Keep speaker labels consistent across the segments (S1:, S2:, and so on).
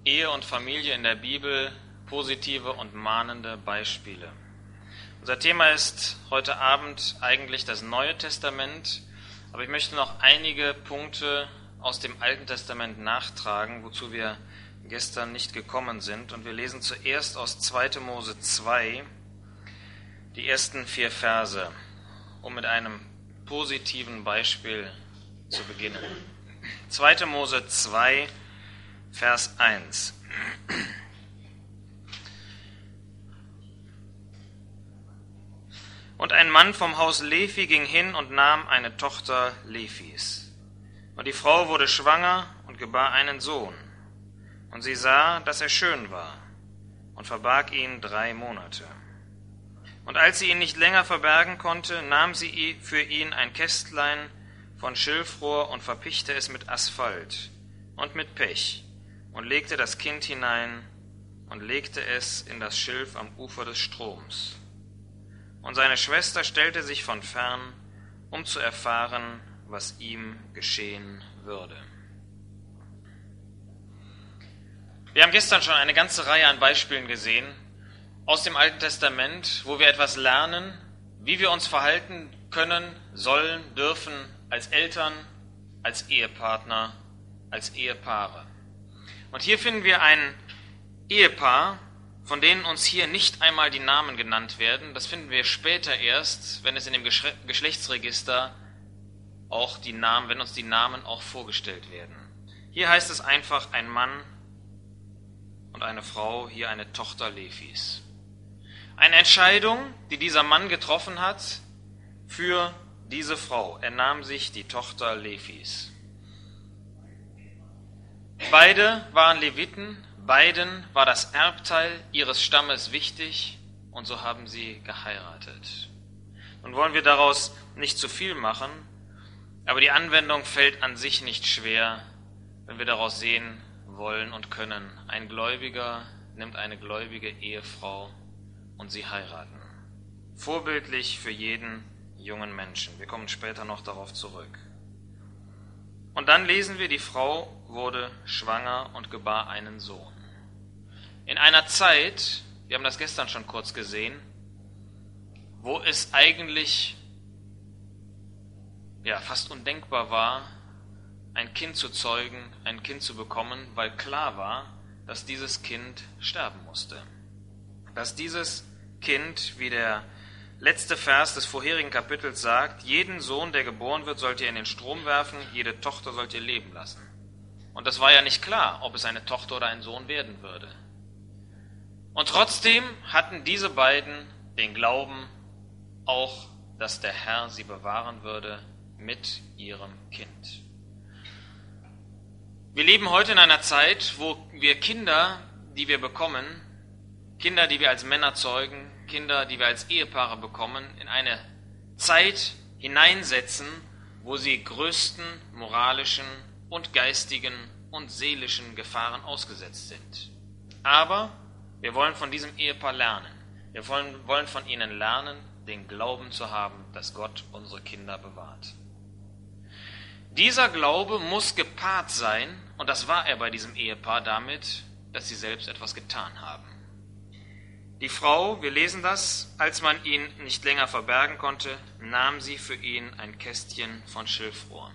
S1: Ehe und Familie in der Bibel, positive und mahnende Beispiele. Unser Thema ist heute Abend eigentlich das Neue Testament, aber ich möchte noch einige Punkte aus dem Alten Testament nachtragen, wozu wir gestern nicht gekommen sind. Und wir lesen zuerst aus 2. Mose 2 die ersten 4 Verse, um mit einem positiven Beispiel zu beginnen. 2. Mose 2, Vers 1. Und ein Mann vom Haus Levi ging hin und nahm eine Tochter Levis. Und die Frau wurde schwanger und gebar einen Sohn. Und sie sah, dass er schön war, und verbarg ihn 3 Monate. Und als sie ihn nicht länger verbergen konnte, nahm sie für ihn ein Kästlein von Schilfrohr und verpichte es mit Asphalt und mit Pech und legte das Kind hinein und legte es in das Schilf am Ufer des Stroms. Und seine Schwester stellte sich von fern, um zu erfahren, was ihm geschehen würde. Wir haben gestern schon eine ganze Reihe an Beispielen gesehen aus dem Alten Testament, wo wir etwas lernen, wie wir uns verhalten können, sollen, dürfen als Eltern, als Ehepartner, als Ehepaare. Und hier finden wir ein Ehepaar, von denen uns hier nicht einmal die Namen genannt werden. Das finden wir später erst, wenn es in dem Geschlechtsregister auch wenn uns die Namen auch vorgestellt werden. Hier heißt es einfach ein Mann und eine Frau, hier eine Tochter Levis. Eine Entscheidung, die dieser Mann getroffen hat für diese Frau. Er nahm sich die Tochter Levis. Beide waren Leviten, beiden war das Erbteil ihres Stammes wichtig und so haben sie geheiratet. Nun wollen wir daraus nicht zu viel machen, aber die Anwendung fällt an sich nicht schwer, wenn wir daraus sehen wollen und können. Ein Gläubiger nimmt eine gläubige Ehefrau und sie heiraten. Vorbildlich für jeden jungen Menschen. Wir kommen später noch darauf zurück. Und dann lesen wir, die Frau wurde schwanger und gebar einen Sohn. In einer Zeit, wir haben das gestern schon kurz gesehen, wo es eigentlich fast undenkbar war, ein Kind zu zeugen, ein Kind zu bekommen, weil klar war, dass dieses Kind sterben musste. Dass dieses Kind, wie der letzte Vers des vorherigen Kapitels sagt, jeden Sohn, der geboren wird, sollt ihr in den Strom werfen, jede Tochter sollt ihr leben lassen. Und das war ja nicht klar, ob es eine Tochter oder ein Sohn werden würde. Und trotzdem hatten diese beiden den Glauben auch, dass der Herr sie bewahren würde mit ihrem Kind. Wir leben heute in einer Zeit, wo wir Kinder, die wir bekommen, Kinder, die wir als Männer zeugen, Kinder, die wir als Ehepaare bekommen, in eine Zeit hineinsetzen, wo sie größten moralischen und geistigen und seelischen Gefahren ausgesetzt sind. Aber wir wollen von diesem Ehepaar lernen. Wir wollen von ihnen lernen, den Glauben zu haben, dass Gott unsere Kinder bewahrt. Dieser Glaube muss gepaart sein, und das war er bei diesem Ehepaar damit, dass sie selbst etwas getan haben. Die Frau, wir lesen das, als man ihn nicht länger verbergen konnte, nahm sie für ihn ein Kästchen von Schilfrohr.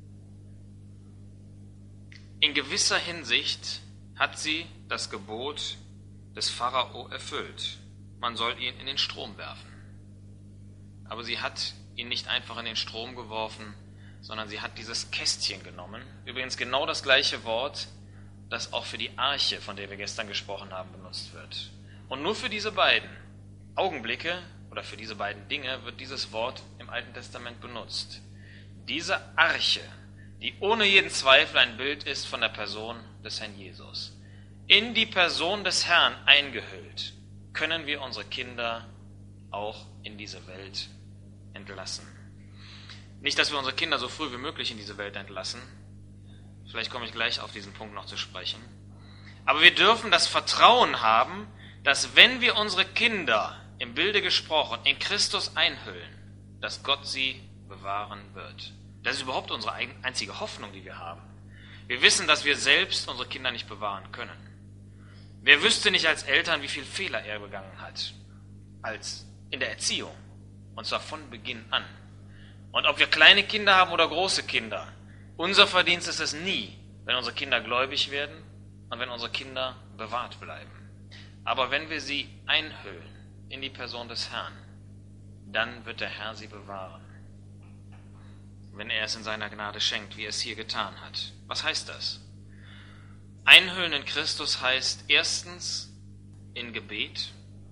S1: In gewisser Hinsicht hat sie das Gebot des Pharao erfüllt. Man soll ihn in den Strom werfen. Aber sie hat ihn nicht einfach in den Strom geworfen, sondern sie hat dieses Kästchen genommen. Übrigens genau das gleiche Wort, das auch für die Arche, von der wir gestern gesprochen haben, benutzt wird. Und nur für diese beiden Augenblicke oder für diese beiden Dinge wird dieses Wort im Alten Testament benutzt. Diese Arche, die ohne jeden Zweifel ein Bild ist von der Person des Herrn Jesus. In die Person des Herrn eingehüllt, können wir unsere Kinder auch in diese Welt entlassen. Nicht, dass wir unsere Kinder so früh wie möglich in diese Welt entlassen. Vielleicht komme ich gleich auf diesen Punkt noch zu sprechen. Aber wir dürfen das Vertrauen haben, dass wenn wir unsere Kinder im Bilde gesprochen in Christus einhüllen, dass Gott sie bewahren wird. Das ist überhaupt unsere einzige Hoffnung, die wir haben. Wir wissen, dass wir selbst unsere Kinder nicht bewahren können. Wer wüsste nicht als Eltern, wie viele Fehler er begangen hat, als in der Erziehung, und zwar von Beginn an. Und ob wir kleine Kinder haben oder große Kinder, unser Verdienst ist es nie, wenn unsere Kinder gläubig werden und wenn unsere Kinder bewahrt bleiben. Aber wenn wir sie einhüllen in die Person des Herrn, dann wird der Herr sie bewahren, wenn er es in seiner Gnade schenkt, wie er es hier getan hat. Was heißt das? Einhüllen in Christus heißt erstens in Gebet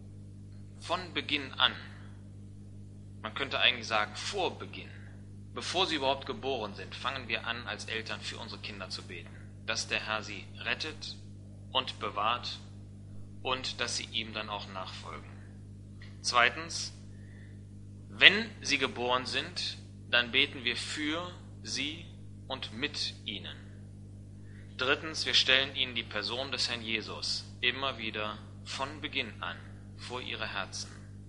S1: von Beginn an. Man könnte eigentlich sagen vor Beginn. Bevor sie überhaupt geboren sind, fangen wir an, als Eltern für unsere Kinder zu beten, dass der Herr sie rettet und bewahrt und dass sie ihm dann auch nachfolgen. Zweitens, wenn sie geboren sind, dann beten wir für sie und mit ihnen. Drittens, wir stellen ihnen die Person des Herrn Jesus immer wieder von Beginn an vor ihre Herzen.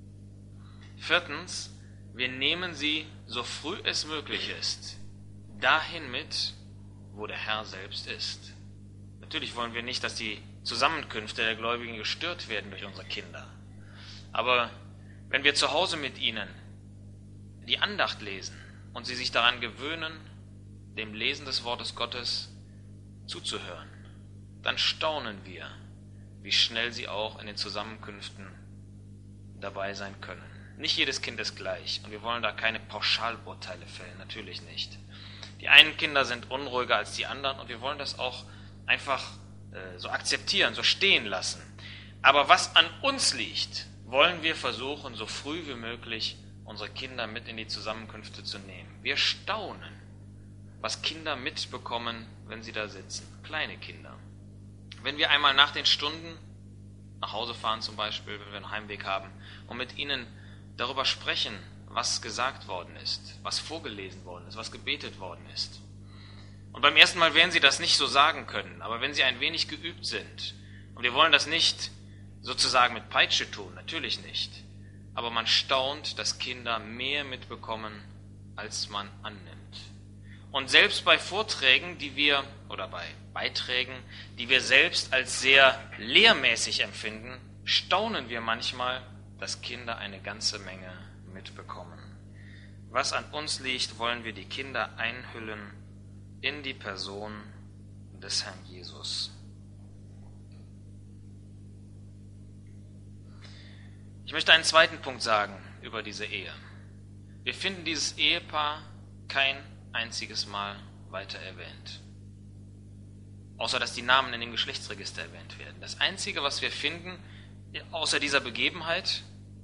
S1: Viertens, wir nehmen sie, so früh es möglich ist, dahin mit, wo der Herr selbst ist. Natürlich wollen wir nicht, dass die Zusammenkünfte der Gläubigen gestört werden durch unsere Kinder. Aber wenn wir zu Hause mit ihnen die Andacht lesen und sie sich daran gewöhnen, dem Lesen des Wortes Gottes zuzuhören, dann staunen wir, wie schnell sie auch in den Zusammenkünften dabei sein können. Nicht jedes Kind ist gleich und wir wollen da keine Pauschalurteile fällen, natürlich nicht. Die einen Kinder sind unruhiger als die anderen und wir wollen das auch einfach so akzeptieren, so stehen lassen. Aber was an uns liegt, wollen wir versuchen, so früh wie möglich unsere Kinder mit in die Zusammenkünfte zu nehmen. Wir staunen, was Kinder mitbekommen, wenn sie da sitzen. Kleine Kinder. Wenn wir einmal nach den Stunden nach Hause fahren zum Beispiel, wenn wir einen Heimweg haben, und mit ihnen darüber sprechen, was gesagt worden ist, was vorgelesen worden ist, was gebetet worden ist. Und beim ersten Mal werden sie das nicht so sagen können, aber wenn sie ein wenig geübt sind, und wir wollen das nicht sozusagen mit Peitsche tun, natürlich nicht, aber man staunt, dass Kinder mehr mitbekommen, als man annimmt. Und selbst bei Vorträgen, oder bei Beiträgen, die wir selbst als sehr lehrmäßig empfinden, staunen wir manchmal, dass Kinder eine ganze Menge mitbekommen. Was an uns liegt, wollen wir die Kinder einhüllen in die Person des Herrn Jesus. Ich möchte einen zweiten Punkt sagen über diese Ehe. Wir finden dieses Ehepaar kein einziges Mal weiter erwähnt. Außer dass die Namen in dem Geschlechtsregister erwähnt werden. Das Einzige, was wir finden, außer dieser Begebenheit,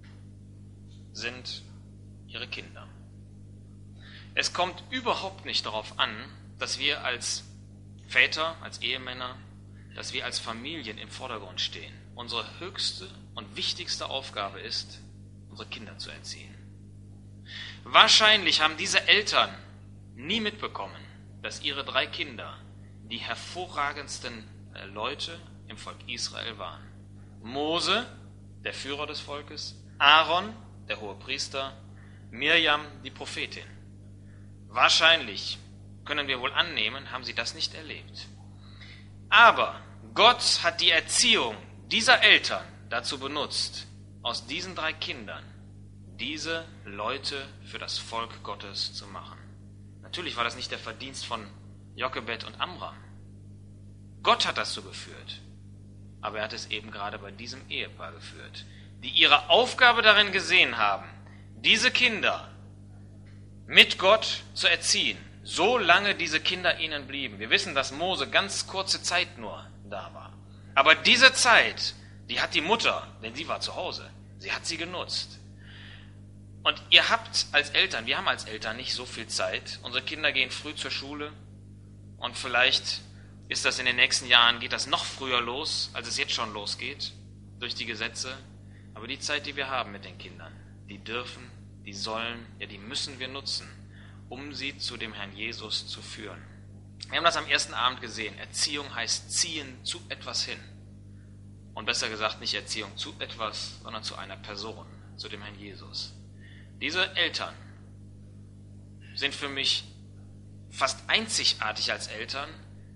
S1: sind ihre Kinder. Es kommt überhaupt nicht darauf an, dass wir als Väter, als Ehemänner, dass wir als Familien im Vordergrund stehen. Unsere höchste und wichtigste Aufgabe ist, unsere Kinder zu erziehen. Wahrscheinlich haben diese Eltern nie mitbekommen, dass ihre 3 Kinder die hervorragendsten Leute im Volk Israel waren. Mose, der Führer des Volkes, Aaron, der Hohepriester, Mirjam, die Prophetin. Wahrscheinlich, können wir wohl annehmen, haben sie das nicht erlebt. Aber Gott hat die Erziehung dieser Eltern dazu benutzt, aus diesen 3 Kindern diese Leute für das Volk Gottes zu machen. Natürlich war das nicht der Verdienst von Jochebed und Amram. Gott hat das so geführt. Aber er hat es eben gerade bei diesem Ehepaar geführt, die ihre Aufgabe darin gesehen haben, diese Kinder mit Gott zu erziehen, solange diese Kinder ihnen blieben. Wir wissen, dass Mose ganz kurze Zeit nur da war. Aber diese Zeit, die hat die Mutter, denn sie war zu Hause, sie hat sie genutzt. Und ihr habt als Eltern, wir haben als Eltern nicht so viel Zeit. Unsere Kinder gehen früh zur Schule und vielleicht ist das in den nächsten Jahren, geht das noch früher los, als es jetzt schon losgeht, durch die Gesetze. Aber die Zeit, die wir haben mit den Kindern, die dürfen, die sollen, ja, die müssen wir nutzen, um sie zu dem Herrn Jesus zu führen. Wir haben das am ersten Abend gesehen. Erziehung heißt ziehen zu etwas hin. Und besser gesagt, nicht Erziehung zu etwas, sondern zu einer Person, zu dem Herrn Jesus. Diese Eltern sind für mich fast einzigartig als Eltern,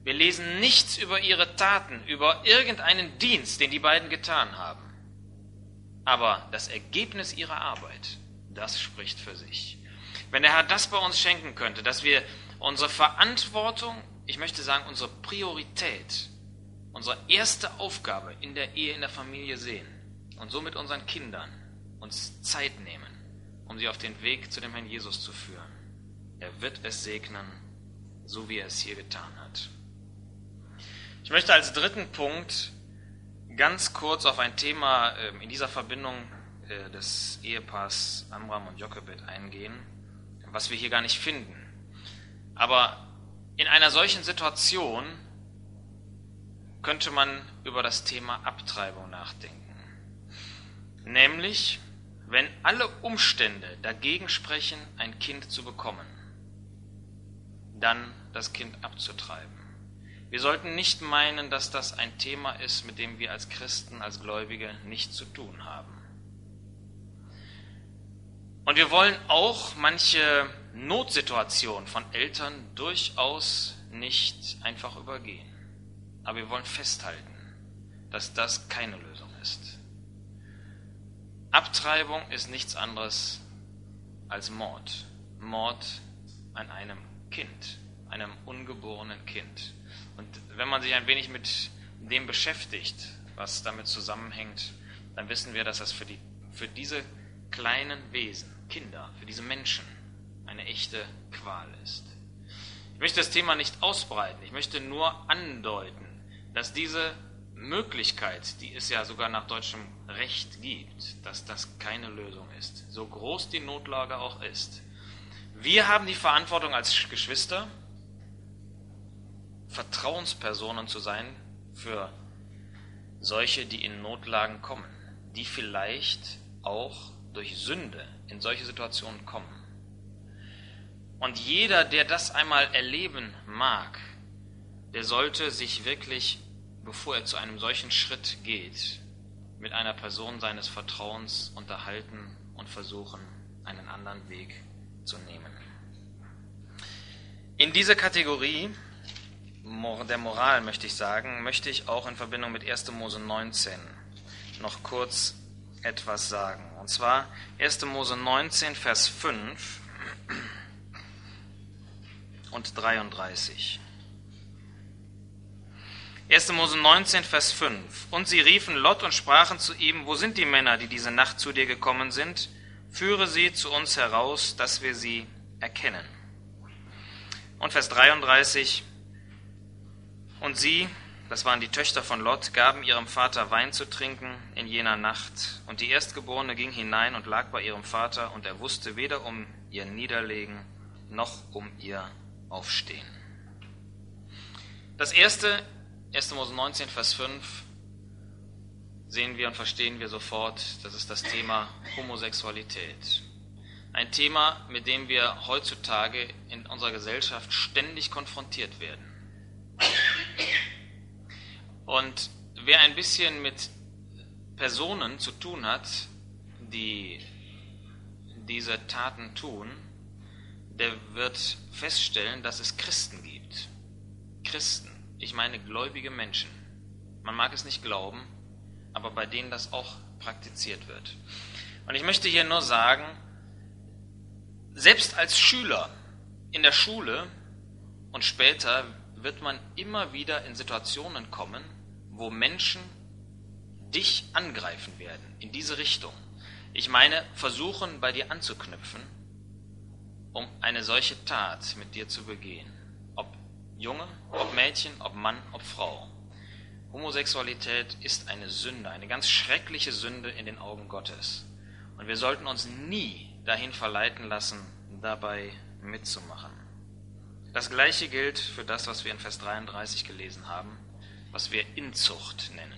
S1: Wir lesen nichts über ihre Taten, über irgendeinen Dienst, den die beiden getan haben. Aber das Ergebnis ihrer Arbeit, das spricht für sich. Wenn der Herr das bei uns schenken könnte, dass wir unsere Verantwortung, ich möchte sagen, unsere Priorität, unsere erste Aufgabe in der Ehe, in der Familie sehen und so mit unseren Kindern uns Zeit nehmen, um sie auf den Weg zu dem Herrn Jesus zu führen. Er wird es segnen, so wie er es hier getan hat. Ich möchte als dritten Punkt ganz kurz auf ein Thema in dieser Verbindung des Ehepaars Amram und Jochebed eingehen, was wir hier gar nicht finden. Aber in einer solchen Situation könnte man über das Thema Abtreibung nachdenken. Nämlich, wenn alle Umstände dagegen sprechen, ein Kind zu bekommen, dann das Kind abzutreiben. Wir sollten nicht meinen, dass das ein Thema ist, mit dem wir als Christen, als Gläubige nichts zu tun haben. Und wir wollen auch manche Notsituation von Eltern durchaus nicht einfach übergehen. Aber wir wollen festhalten, dass das keine Lösung ist. Abtreibung ist nichts anderes als Mord. Mord an einem Kind, einem ungeborenen Kind. Und wenn man sich ein wenig mit dem beschäftigt, was damit zusammenhängt, dann wissen wir, dass das für diese kleinen Wesen, Kinder, für diese Menschen eine echte Qual ist. Ich möchte das Thema nicht ausbreiten, ich möchte nur andeuten, dass diese Möglichkeit, die es ja sogar nach deutschem Recht gibt, dass das keine Lösung ist, so groß die Notlage auch ist. Wir haben die Verantwortung als Geschwister, Vertrauenspersonen zu sein für solche, die in Notlagen kommen, die vielleicht auch durch Sünde in solche Situationen kommen. Und jeder, der das einmal erleben mag, der sollte sich wirklich, bevor er zu einem solchen Schritt geht, mit einer Person seines Vertrauens unterhalten und versuchen, einen anderen Weg zu nehmen. In diese Kategorie der Moral, möchte ich sagen, möchte ich auch in Verbindung mit 1. Mose 19 noch kurz etwas sagen. Und zwar 1. Mose 19, Vers 5 und 33. 1. Mose 19, Vers 5. Und sie riefen Lot und sprachen zu ihm: Wo sind die Männer, die diese Nacht zu dir gekommen sind? Führe sie zu uns heraus, dass wir sie erkennen. Und Vers 33. Und sie, das waren die Töchter von Lot, gaben ihrem Vater Wein zu trinken in jener Nacht. Und die Erstgeborene ging hinein und lag bei ihrem Vater, und er wusste weder um ihr Niederlegen noch um ihr Aufstehen. Das erste, 1. Mose 19, Vers 5, sehen wir und verstehen wir sofort, das ist das Thema Homosexualität. Ein Thema, mit dem wir heutzutage in unserer Gesellschaft ständig konfrontiert werden. Und wer ein bisschen mit Personen zu tun hat, die diese Taten tun, der wird feststellen, dass es Christen gibt. Christen, ich meine gläubige Menschen. Man mag es nicht glauben, aber bei denen das auch praktiziert wird. Und ich möchte hier nur sagen, selbst als Schüler in der Schule und später wird man immer wieder in Situationen kommen, wo Menschen dich angreifen werden, in diese Richtung. Ich meine, versuchen bei dir anzuknüpfen, um eine solche Tat mit dir zu begehen. Ob Junge, ob Mädchen, ob Mann, ob Frau. Homosexualität ist eine Sünde, eine ganz schreckliche Sünde in den Augen Gottes. Und wir sollten uns nie dahin verleiten lassen, dabei mitzumachen. Das Gleiche gilt für das, was wir in Vers 33 gelesen haben, was wir Inzucht nennen.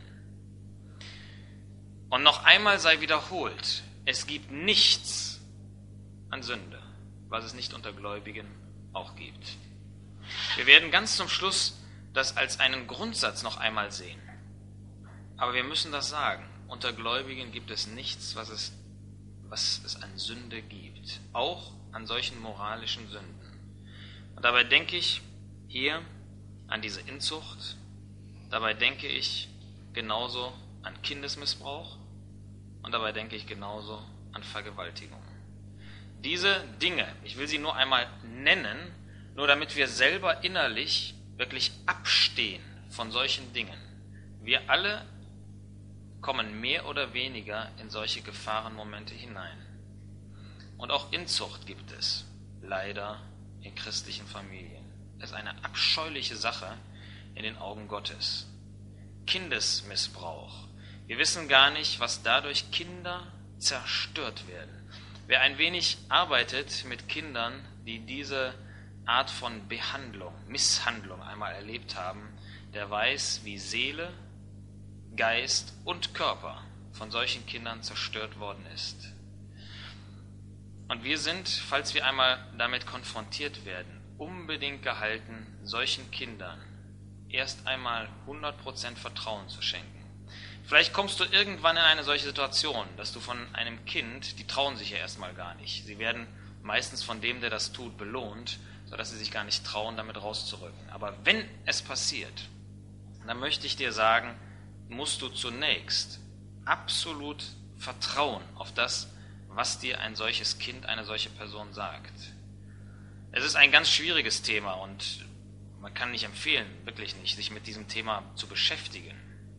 S1: Und noch einmal sei wiederholt, es gibt nichts an Sünde, was es nicht unter Gläubigen auch gibt. Wir werden ganz zum Schluss das als einen Grundsatz noch einmal sehen. Aber wir müssen das sagen, unter Gläubigen gibt es nichts, was es an Sünde gibt, auch an solchen moralischen Sünden. Und dabei denke ich hier an diese Inzucht. Dabei denke ich genauso an Kindesmissbrauch und dabei denke ich genauso an Vergewaltigung. Diese Dinge, ich will sie nur einmal nennen, nur damit wir selber innerlich wirklich abstehen von solchen Dingen. Wir alle kommen mehr oder weniger in solche Gefahrenmomente hinein. Und auch Inzucht gibt es, leider in christlichen Familien. Es ist eine abscheuliche Sache in den Augen Gottes. Kindesmissbrauch. Wir wissen gar nicht, was dadurch Kinder zerstört werden. Wer ein wenig arbeitet mit Kindern, die diese Art von Behandlung, Misshandlung einmal erlebt haben, der weiß, wie Seele, Geist und Körper von solchen Kindern zerstört worden ist. Und wir sind, falls wir einmal damit konfrontiert werden, unbedingt gehalten, solchen Kindern erst einmal 100% Vertrauen zu schenken. Vielleicht kommst du irgendwann in eine solche Situation, dass du von einem Kind, die trauen sich ja erstmal gar nicht. Sie werden meistens von dem, der das tut, belohnt, sodass sie sich gar nicht trauen, damit rauszurücken. Aber wenn es passiert, dann möchte ich dir sagen, musst du zunächst absolut vertrauen auf das, was dir ein solches Kind, eine solche Person sagt. Es ist ein ganz schwieriges Thema und man kann nicht empfehlen, wirklich nicht, sich mit diesem Thema zu beschäftigen.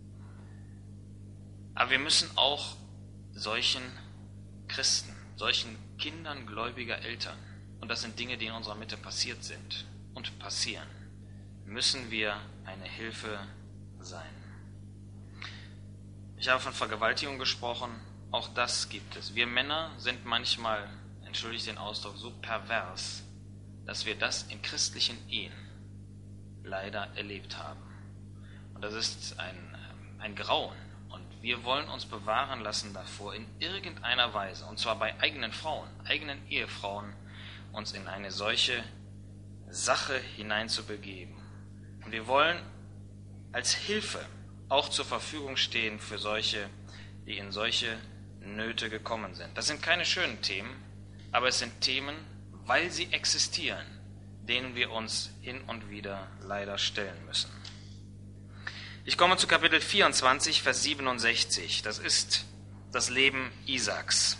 S1: Aber wir müssen auch solchen Christen, solchen Kindern gläubiger Eltern, und das sind Dinge, die in unserer Mitte passiert sind und passieren, müssen wir eine Hilfe sein. Ich habe von Vergewaltigung gesprochen, auch das gibt es. Wir Männer sind manchmal, entschuldigt den Ausdruck, so pervers, dass wir das in christlichen Ehen leider erlebt haben. Und das ist ein Grauen. Und wir wollen uns bewahren lassen davor, in irgendeiner Weise, und zwar bei eigenen Frauen, eigenen Ehefrauen, uns in eine solche Sache hineinzubegeben. Und wir wollen als Hilfe auch zur Verfügung stehen für solche, die in solche Nöte gekommen sind. Das sind keine schönen Themen, aber es sind Themen, weil sie existieren, denen wir uns hin und wieder leider stellen müssen. Ich komme zu Kapitel 24, Vers 67. Das ist das Leben Isaaks.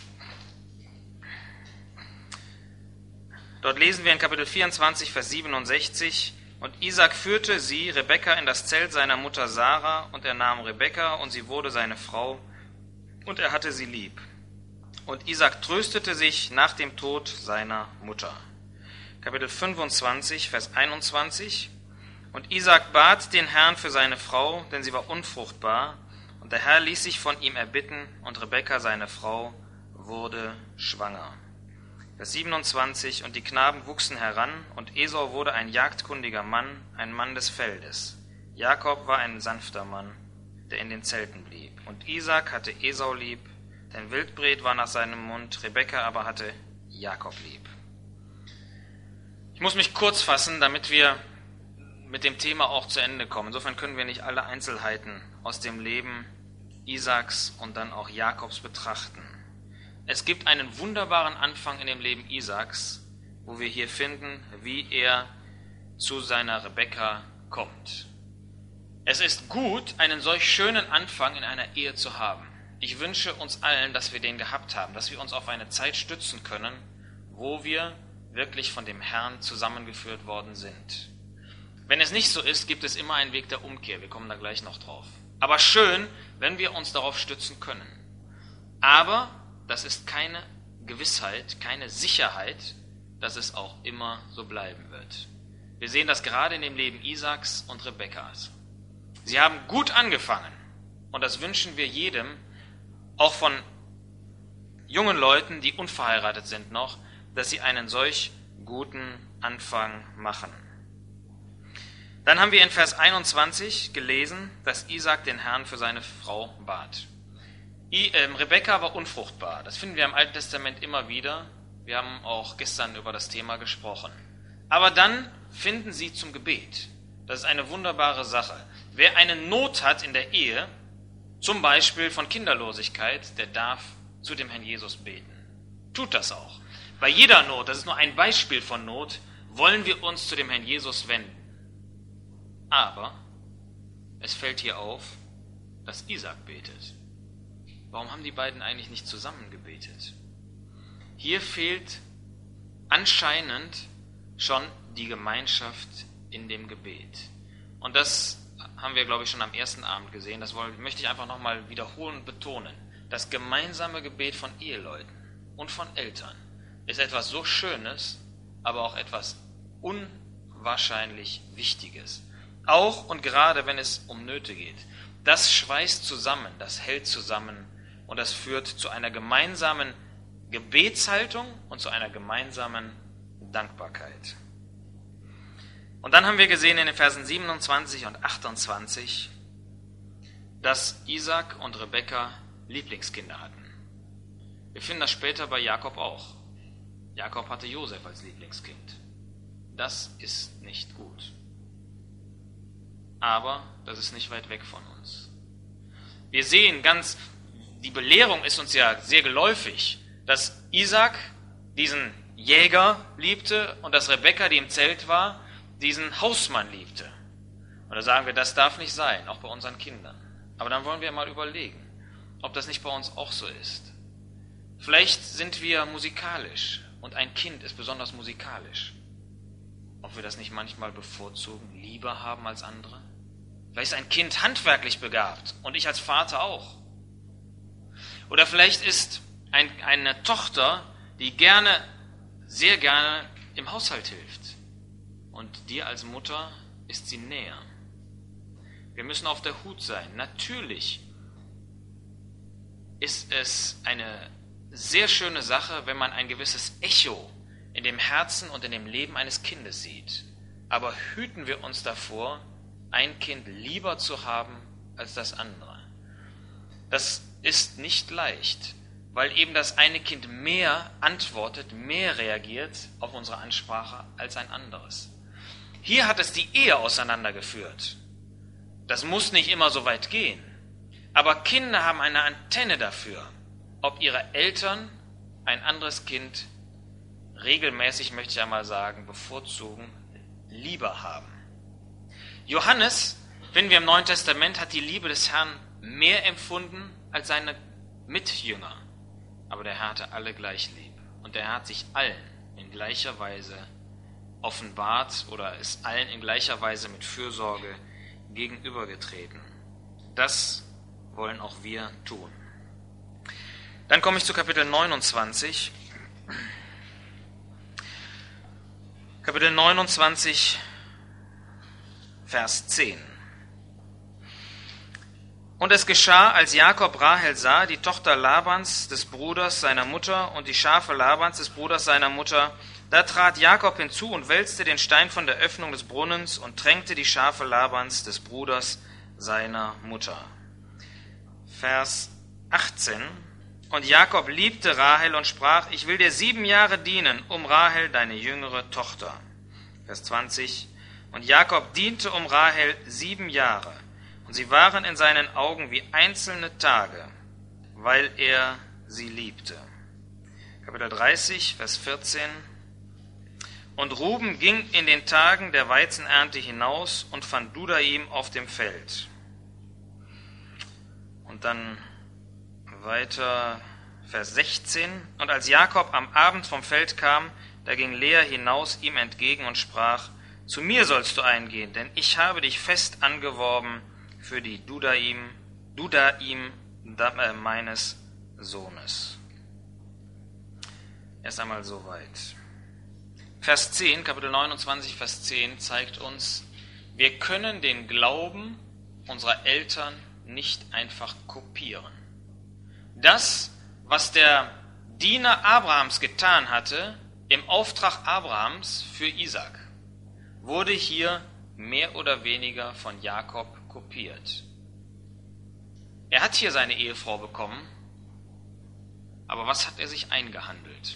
S1: Dort lesen wir in Kapitel 24, Vers 67: Und Isaak führte sie, Rebekka, in das Zelt seiner Mutter Sarah, und er nahm Rebekka, und sie wurde seine Frau, und er hatte sie lieb. Und Isaak tröstete sich nach dem Tod seiner Mutter. Kapitel 25, Vers 21: Und Isaak bat den Herrn für seine Frau, denn sie war unfruchtbar, und der Herr ließ sich von ihm erbitten, und Rebekka, seine Frau, wurde schwanger. Vers 27: Und die Knaben wuchsen heran, und Esau wurde ein jagdkundiger Mann, ein Mann des Feldes. Jakob war ein sanfter Mann, der in den Zelten blieb. Und Isaak hatte Esau lieb, denn Wildbret war nach seinem Mund, Rebekka aber hatte Jakob lieb. Ich muss mich kurz fassen, damit wir mit dem Thema auch zu Ende kommen. Insofern können wir nicht alle Einzelheiten aus dem Leben Isaaks und dann auch Jakobs betrachten. Es gibt einen wunderbaren Anfang in dem Leben Isaaks, wo wir hier finden, wie er zu seiner Rebekka kommt. Es ist gut, einen solch schönen Anfang in einer Ehe zu haben. Ich wünsche uns allen, dass wir den gehabt haben, dass wir uns auf eine Zeit stützen können, wo wir wirklich von dem Herrn zusammengeführt worden sind. Wenn es nicht so ist, gibt es immer einen Weg der Umkehr. Wir kommen da gleich noch drauf. Aber schön, wenn wir uns darauf stützen können. Aber das ist keine Gewissheit, keine Sicherheit, dass es auch immer so bleiben wird. Wir sehen das gerade in dem Leben Isaaks und Rebekkas. Sie haben gut angefangen, und das wünschen wir jedem, auch von jungen Leuten, die unverheiratet sind noch, dass sie einen solch guten Anfang machen. Dann haben wir in Vers 21 gelesen, dass Isaak den Herrn für seine Frau bat. Rebekka war unfruchtbar. Das finden wir im Alten Testament immer wieder. Wir haben auch gestern über das Thema gesprochen. Aber dann finden sie zum Gebet. Das ist eine wunderbare Sache. Wer eine Not hat in der Ehe, zum Beispiel von Kinderlosigkeit, der darf zu dem Herrn Jesus beten. Tut das auch. Bei jeder Not, das ist nur ein Beispiel von Not, wollen wir uns zu dem Herrn Jesus wenden. Aber es fällt hier auf, dass Isaak betet. Warum haben die beiden eigentlich nicht zusammen gebetet? Hier fehlt anscheinend schon die Gemeinschaft in dem Gebet. Und das haben wir, glaube ich, schon am ersten Abend gesehen. Das möchte ich einfach nochmal wiederholen und betonen. Das gemeinsame Gebet von Eheleuten und von Eltern ist etwas so Schönes, aber auch etwas unwahrscheinlich Wichtiges. Auch und gerade, wenn es um Nöte geht. Das schweißt zusammen, das hält zusammen und das führt zu einer gemeinsamen Gebetshaltung und zu einer gemeinsamen Dankbarkeit. Und dann haben wir gesehen in den Versen 27 und 28, dass Isaak und Rebekka Lieblingskinder hatten. Wir finden das später bei Jakob auch. Jakob hatte Josef als Lieblingskind. Das ist nicht gut. Aber das ist nicht weit weg von uns. Wir sehen die Belehrung ist uns ja sehr geläufig, dass Isaak diesen Jäger liebte und dass Rebekka, die im Zelt war, diesen Hausmann liebte. Und da sagen wir, das darf nicht sein, auch bei unseren Kindern. Aber dann wollen wir mal überlegen, ob das nicht bei uns auch so ist. Vielleicht sind wir musikalisch und ein Kind ist besonders musikalisch. Ob wir das nicht manchmal bevorzugen, lieber haben als andere? Vielleicht ist ein Kind handwerklich begabt und ich als Vater auch. Oder vielleicht ist eine Tochter, die sehr gerne im Haushalt hilft. Und dir als Mutter ist sie näher. Wir müssen auf der Hut sein. Natürlich ist es eine sehr schöne Sache, wenn man ein gewisses Echo in dem Herzen und in dem Leben eines Kindes sieht. Aber hüten wir uns davor, ein Kind lieber zu haben als das andere. Das ist nicht leicht, weil eben das eine Kind mehr antwortet, mehr reagiert auf unsere Ansprache als ein anderes. Hier hat es die Ehe auseinandergeführt. Das muss nicht immer so weit gehen. Aber Kinder haben eine Antenne dafür, ob ihre Eltern ein anderes Kind regelmäßig, möchte ich einmal sagen, bevorzugen, lieber haben. Johannes, finden wir im Neuen Testament, hat die Liebe des Herrn mehr empfunden als seine Mitjünger. Aber der Herr hatte alle gleich lieb. Und der Herr hat sich allen in gleicher Weise offenbart oder ist allen in gleicher Weise mit Fürsorge gegenübergetreten. Das wollen auch wir tun. Dann komme ich zu Kapitel 29. Kapitel 29, Vers 10. Und es geschah, als Jakob Rahel sah, die Tochter Labans, des Bruders seiner Mutter, und die Schafe Labans, des Bruders seiner Mutter, da trat Jakob hinzu und wälzte den Stein von der Öffnung des Brunnens und tränkte die Schafe Labans, des Bruders seiner Mutter. Vers 18. Und Jakob liebte Rahel und sprach, ich will dir 7 Jahre dienen, um Rahel, deine jüngere Tochter. Vers 20. Und Jakob diente um Rahel 7 Jahre, und sie waren in seinen Augen wie einzelne Tage, weil er sie liebte. Kapitel 30, Vers 14. Und Ruben ging in den Tagen der Weizenernte hinaus und fand Dudaim auf dem Feld. Und dann weiter, Vers 16. Und als Jakob am Abend vom Feld kam, da ging Lea hinaus ihm entgegen und sprach, zu mir sollst du eingehen, denn ich habe dich fest angeworben für die Dudaim meines Sohnes. Erst einmal soweit. Vers 10, Kapitel 29, Vers 10 zeigt uns, wir können den Glauben unserer Eltern nicht einfach kopieren. Das, was der Diener Abrahams getan hatte, im Auftrag Abrahams für Isaak, wurde hier mehr oder weniger von Jakob kopiert. Er hat hier seine Ehefrau bekommen, aber was hat er sich eingehandelt?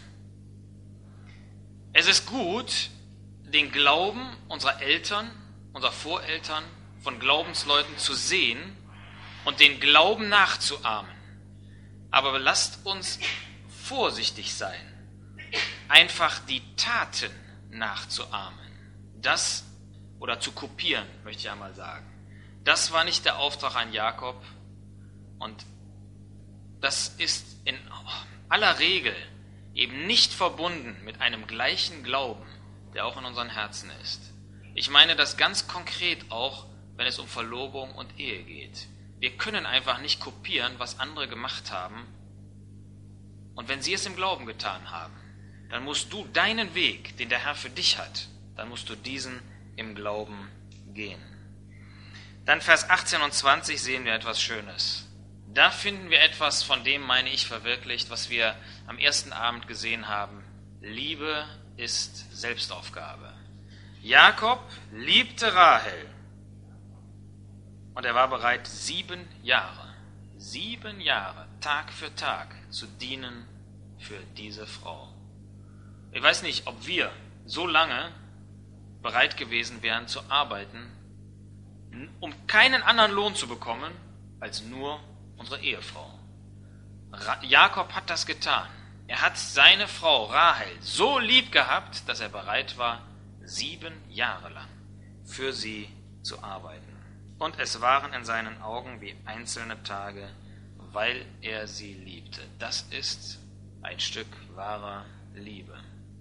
S1: Es ist gut, den Glauben unserer Eltern, unserer Voreltern, von Glaubensleuten zu sehen und den Glauben nachzuahmen. Aber lasst uns vorsichtig sein, einfach die Taten nachzuahmen. Das oder zu kopieren, möchte ich einmal sagen. Das war nicht der Auftrag an Jakob, und das ist in aller Regel eben nicht verbunden mit einem gleichen Glauben, der auch in unseren Herzen ist. Ich meine das ganz konkret auch, wenn es um Verlobung und Ehe geht. Wir können einfach nicht kopieren, was andere gemacht haben. Und wenn sie es im Glauben getan haben, dann musst du deinen Weg, den der Herr für dich hat, dann musst du diesen im Glauben gehen. Dann Vers 18 und 20 sehen wir etwas Schönes. Da finden wir etwas, von dem, meine ich, verwirklicht, was wir am ersten Abend gesehen haben. Liebe ist Selbstaufgabe. Jakob liebte Rahel und er war bereit, 7 Jahre, Tag für Tag, zu dienen für diese Frau. Ich weiß nicht, ob wir so lange bereit gewesen wären zu arbeiten, um keinen anderen Lohn zu bekommen, als nur unsere Ehefrau. Jakob hat das getan. Er hat seine Frau Rahel so lieb gehabt, dass er bereit war, 7 Jahre lang für sie zu arbeiten. Und es waren in seinen Augen wie einzelne Tage, weil er sie liebte. Das ist ein Stück wahrer Liebe.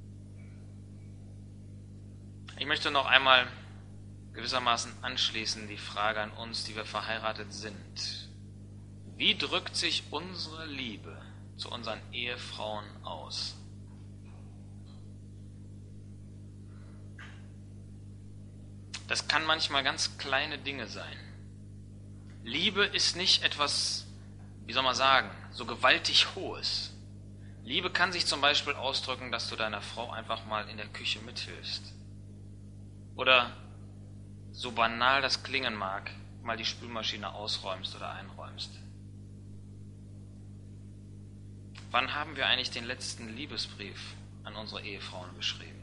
S1: Ich möchte noch einmal gewissermaßen anschließen die Frage an uns, die wir verheiratet sind. Wie drückt sich unsere Liebe zu unseren Ehefrauen aus? Das kann manchmal ganz kleine Dinge sein. Liebe ist nicht etwas, wie soll man sagen, so gewaltig Hohes. Liebe kann sich zum Beispiel ausdrücken, dass du deiner Frau einfach mal in der Küche mithilfst. Oder, so banal das klingen mag, mal die Spülmaschine ausräumst oder einräumst. Wann haben wir eigentlich den letzten Liebesbrief an unsere Ehefrauen geschrieben?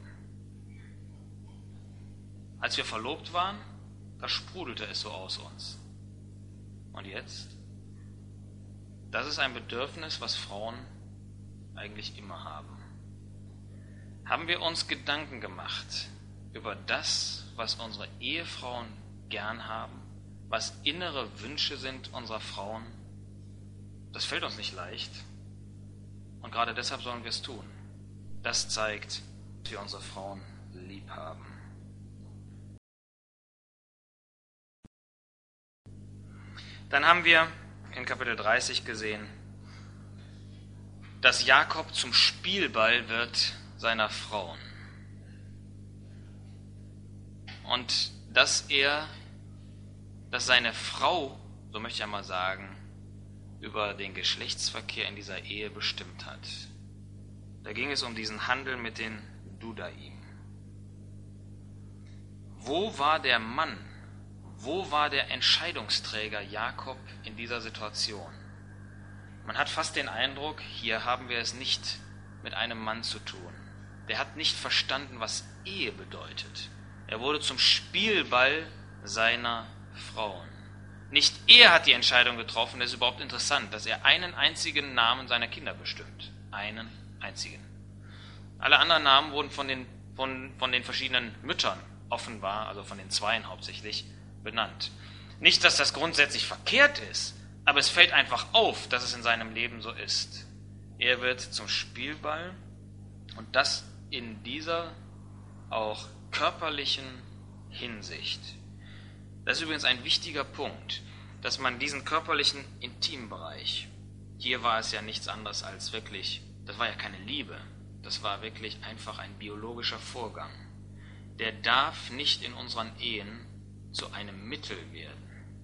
S1: Als wir verlobt waren, da sprudelte es so aus uns. Und jetzt? Das ist ein Bedürfnis, was Frauen eigentlich immer haben. Haben wir uns Gedanken gemacht über das, was unsere Ehefrauen gern haben, was innere Wünsche sind unserer Frauen? Das fällt uns nicht leicht. Und gerade deshalb sollen wir es tun. Das zeigt, dass wir unsere Frauen lieb haben. Dann haben wir in Kapitel 30 gesehen, dass Jakob zum Spielball wird seiner Frauen. Und dass seine Frau, so möchte ich einmal sagen, über den Geschlechtsverkehr in dieser Ehe bestimmt hat. Da ging es um diesen Handel mit den Dudaim. Wo war der Mann? Wo war der Entscheidungsträger Jakob in dieser Situation? Man hat fast den Eindruck, hier haben wir es nicht mit einem Mann zu tun. Der hat nicht verstanden, was Ehe bedeutet. Er wurde zum Spielball seiner Frauen. Nicht er hat die Entscheidung getroffen, das ist überhaupt interessant, dass er einen einzigen Namen seiner Kinder bestimmt. Einen einzigen. Alle anderen Namen wurden von den verschiedenen Müttern offenbar, also von den Zweien hauptsächlich, benannt. Nicht, dass das grundsätzlich verkehrt ist, aber es fällt einfach auf, dass es in seinem Leben so ist. Er wird zum Spielball, und das in dieser auch körperlichen Hinsicht. Das ist übrigens ein wichtiger Punkt, dass man diesen körperlichen Intimbereich, hier war es ja nichts anderes als wirklich, das war ja keine Liebe, das war wirklich einfach ein biologischer Vorgang. Der darf nicht in unseren Ehen zu einem Mittel werden.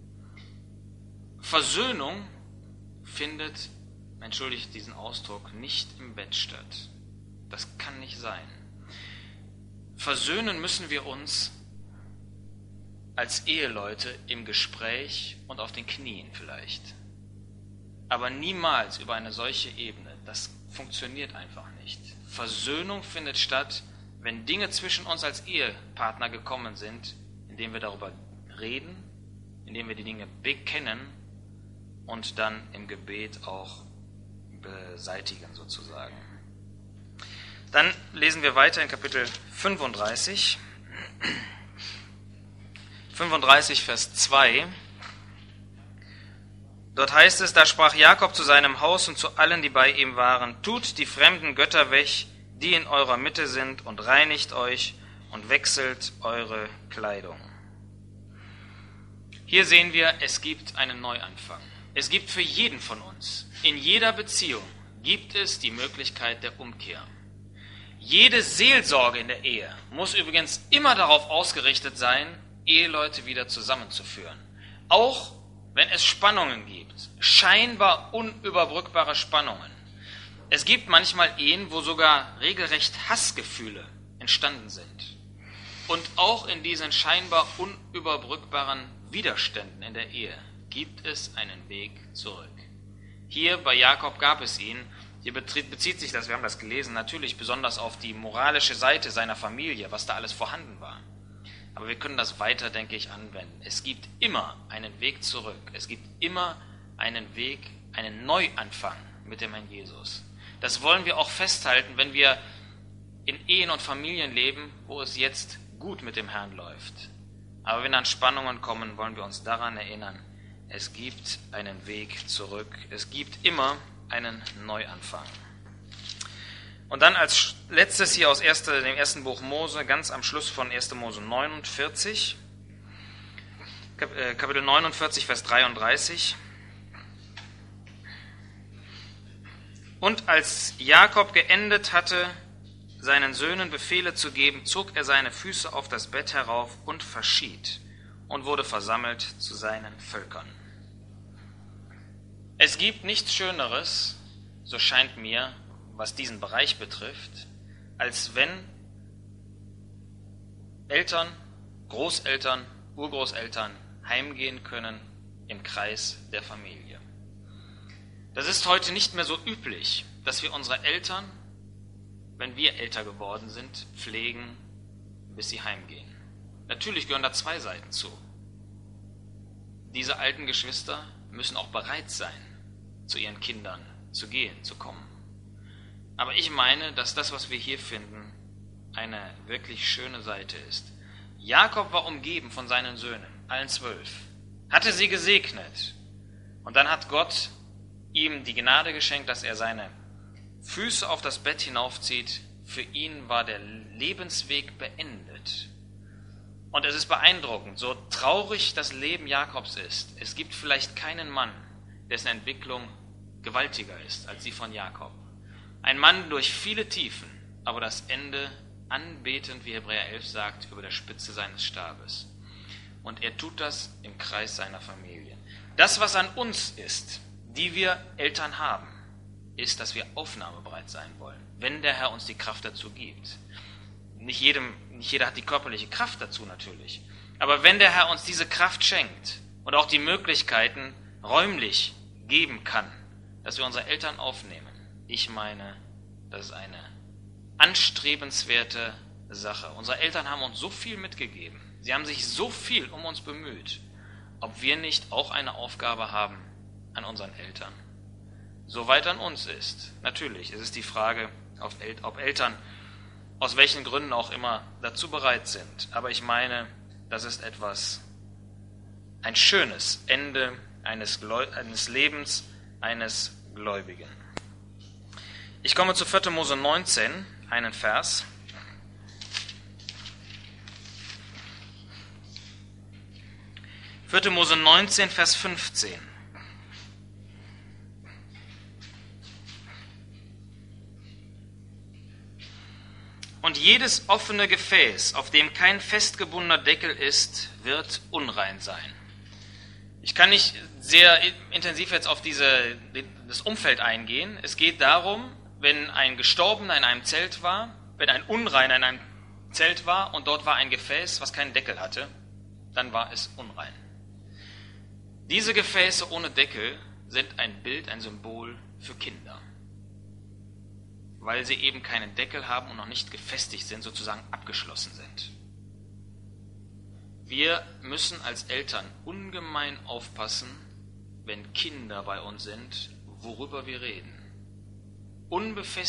S1: Versöhnung findet, entschuldigt diesen Ausdruck, nicht im Bett statt. Das kann nicht sein. Versöhnen müssen wir uns als Eheleute im Gespräch und auf den Knien vielleicht. Aber niemals über eine solche Ebene. Das funktioniert einfach nicht. Versöhnung findet statt, wenn Dinge zwischen uns als Ehepartner gekommen sind, indem wir darüber reden, indem wir die Dinge bekennen und dann im Gebet auch beseitigen sozusagen. Dann lesen wir weiter in Kapitel 35. 35, Vers 2. Dort heißt es, da sprach Jakob zu seinem Haus und zu allen, die bei ihm waren, tut die fremden Götter weg, die in eurer Mitte sind, und reinigt euch und wechselt eure Kleidung. Hier sehen wir, es gibt einen Neuanfang. Es gibt für jeden von uns, in jeder Beziehung, gibt es die Möglichkeit der Umkehr. Jede Seelsorge in der Ehe muss übrigens immer darauf ausgerichtet sein, Eheleute wieder zusammenzuführen. Auch wenn es Spannungen gibt, scheinbar unüberbrückbare Spannungen. Es gibt manchmal Ehen, wo sogar regelrecht Hassgefühle entstanden sind. Und auch in diesen scheinbar unüberbrückbaren Widerständen in der Ehe gibt es einen Weg zurück. Hier bei Jakob gab es ihn. Hier bezieht sich das, wir haben das gelesen, natürlich besonders auf die moralische Seite seiner Familie, was da alles vorhanden war. Aber wir können das weiter, denke ich, anwenden. Es gibt immer einen Weg zurück. Es gibt immer einen Weg, einen Neuanfang mit dem Herrn Jesus. Das wollen wir auch festhalten, wenn wir in Ehen und Familien leben, wo es jetzt gut mit dem Herrn läuft. Aber wenn dann Spannungen kommen, wollen wir uns daran erinnern, es gibt einen Weg zurück. Es gibt immer einen Neuanfang. Und dann als letztes hier aus dem ersten Buch Mose, ganz am Schluss von 1. Mose 49, Kapitel 49, Vers 33. Und als Jakob geendet hatte, seinen Söhnen Befehle zu geben, zog er seine Füße auf das Bett herauf und verschied und wurde versammelt zu seinen Völkern. Es gibt nichts Schöneres, so scheint mir, was diesen Bereich betrifft, als wenn Eltern, Großeltern, Urgroßeltern heimgehen können im Kreis der Familie. Das ist heute nicht mehr so üblich, dass wir unsere Eltern, wenn wir älter geworden sind, pflegen, bis sie heimgehen. Natürlich gehören da zwei Seiten zu. Diese alten Geschwister müssen auch bereit sein, zu ihren Kindern zu gehen, zu kommen. Aber ich meine, dass das, was wir hier finden, eine wirklich schöne Seite ist. Jakob war umgeben von seinen Söhnen, allen 12, hatte sie gesegnet. Und dann hat Gott ihm die Gnade geschenkt, dass er seine Füße auf das Bett hinaufzieht. Für ihn war der Lebensweg beendet. Und es ist beeindruckend, so traurig das Leben Jakobs ist. Es gibt vielleicht keinen Mann, dessen Entwicklung gewaltiger ist als die von Jakob. Ein Mann durch viele Tiefen, aber das Ende anbetend, wie Hebräer 11 sagt, über der Spitze seines Stabes. Und er tut das im Kreis seiner Familie. Das, was an uns ist, die wir Eltern haben, ist, dass wir aufnahmebereit sein wollen, wenn der Herr uns die Kraft dazu gibt. Nicht jeder hat die körperliche Kraft dazu natürlich. Aber wenn der Herr uns diese Kraft schenkt und auch die Möglichkeiten räumlich geben kann, dass wir unsere Eltern aufnehmen, ich meine, das ist eine anstrebenswerte Sache. Unsere Eltern haben uns so viel mitgegeben. Sie haben sich so viel um uns bemüht. Ob wir nicht auch eine Aufgabe haben an unseren Eltern? Soweit an uns ist. Natürlich, es ist die Frage, ob Eltern aus welchen Gründen auch immer dazu bereit sind. Aber ich meine, das ist ein schönes Ende eines Lebens eines Gläubigen. Ich komme zu 4. Mose 19, einen Vers. Mose 19, Vers 15. Und jedes offene Gefäß, auf dem kein festgebundener Deckel ist, wird unrein sein. Ich kann nicht sehr intensiv jetzt auf das Umfeld eingehen. Es geht darum, wenn ein Gestorbener in einem Zelt war, wenn ein Unreiner in einem Zelt war und dort war ein Gefäß, was keinen Deckel hatte, dann war es unrein. Diese Gefäße ohne Deckel sind ein Bild, ein Symbol für Kinder, weil sie eben keinen Deckel haben und noch nicht gefestigt sind, sozusagen abgeschlossen sind. Wir müssen als Eltern ungemein aufpassen, wenn Kinder bei uns sind, worüber wir reden.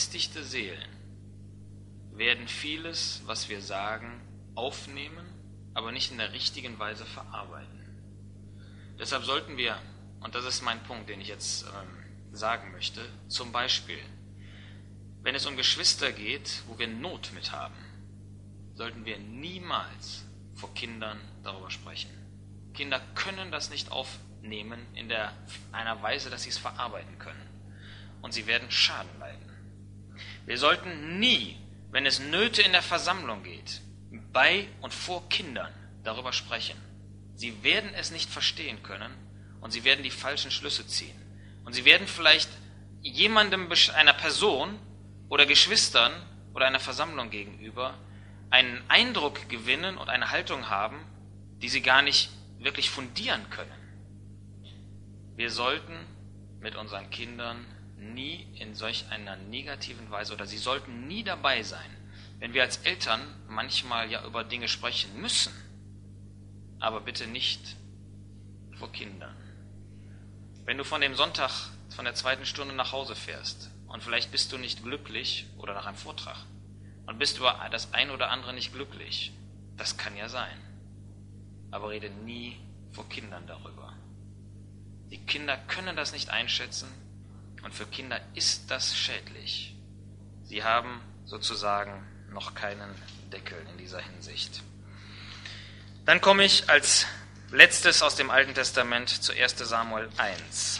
S1: Unbefestigte Seelen werden vieles, was wir sagen, aufnehmen aber nicht in der richtigen Weise verarbeiten. Deshalb sollten wir, und das ist mein Punkt, den ich jetzt sagen möchte, zum Beispiel, wenn es um Geschwister geht, wo wir Not mit haben, sollten wir niemals vor Kindern darüber sprechen. Kinder können das nicht aufnehmen in einer Weise, dass sie es verarbeiten können. Und sie werden Schaden leiden. Wir sollten nie, wenn es Nöte in der Versammlung geht, bei und vor Kindern darüber sprechen. Sie werden es nicht verstehen können und sie werden die falschen Schlüsse ziehen. Und sie werden vielleicht jemandem, einer Person oder Geschwistern oder einer Versammlung gegenüber einen Eindruck gewinnen und eine Haltung haben, die sie gar nicht wirklich fundieren können. Wir sollten mit unseren Kindern nie in solch einer negativen Weise, oder sie sollten nie dabei sein, wenn wir als Eltern manchmal ja über Dinge sprechen müssen, aber bitte nicht vor Kindern. Wenn du von dem Sonntag, von der 2. Stunde nach Hause fährst und vielleicht bist du nicht glücklich oder nach einem Vortrag und bist über das ein oder andere nicht glücklich, das kann ja sein, aber rede nie vor Kindern darüber. Die Kinder können das nicht einschätzen und für Kinder ist das schädlich. Sie haben sozusagen noch keinen Deckel in dieser Hinsicht. Dann komme ich als letztes aus dem Alten Testament zu 1. Samuel 1.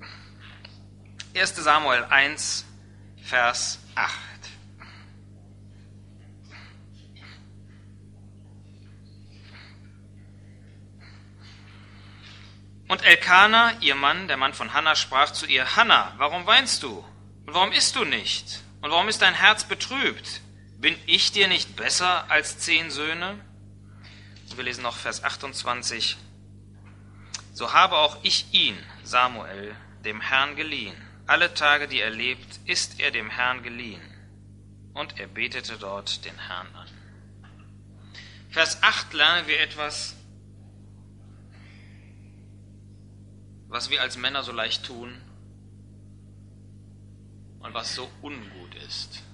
S1: 1. Samuel 1, Vers 8. Und Elkana, ihr Mann, der Mann von Hannah, sprach zu ihr: Hannah, warum weinst du? Und warum isst du nicht? Und warum ist dein Herz betrübt? Bin ich dir nicht besser als 10 Söhne? Und wir lesen noch Vers 28. So habe auch ich ihn, Samuel, dem Herrn geliehen. Alle Tage, die er lebt, ist er dem Herrn geliehen. Und er betete dort den Herrn an. Vers 8 lernen wir etwas, was wir als Männer so leicht tun und was so ungut ist.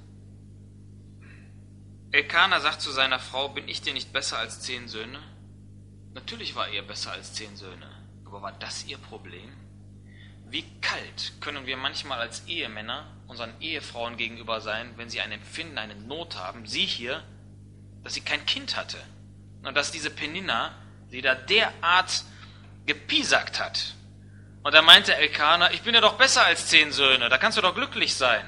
S1: Elkana sagt zu seiner Frau: Bin ich dir nicht besser als 10 Söhne? Natürlich war er besser als 10 Söhne, aber war das ihr Problem? Wie kalt können wir manchmal als Ehemänner unseren Ehefrauen gegenüber sein, wenn sie ein Empfinden, eine Not haben, sie hier, dass sie kein Kind hatte und dass diese Peninna sie da derart gepiesackt hat. Und da meinte Elkana: Ich bin ja doch besser als 10 Söhne, da kannst du doch glücklich sein.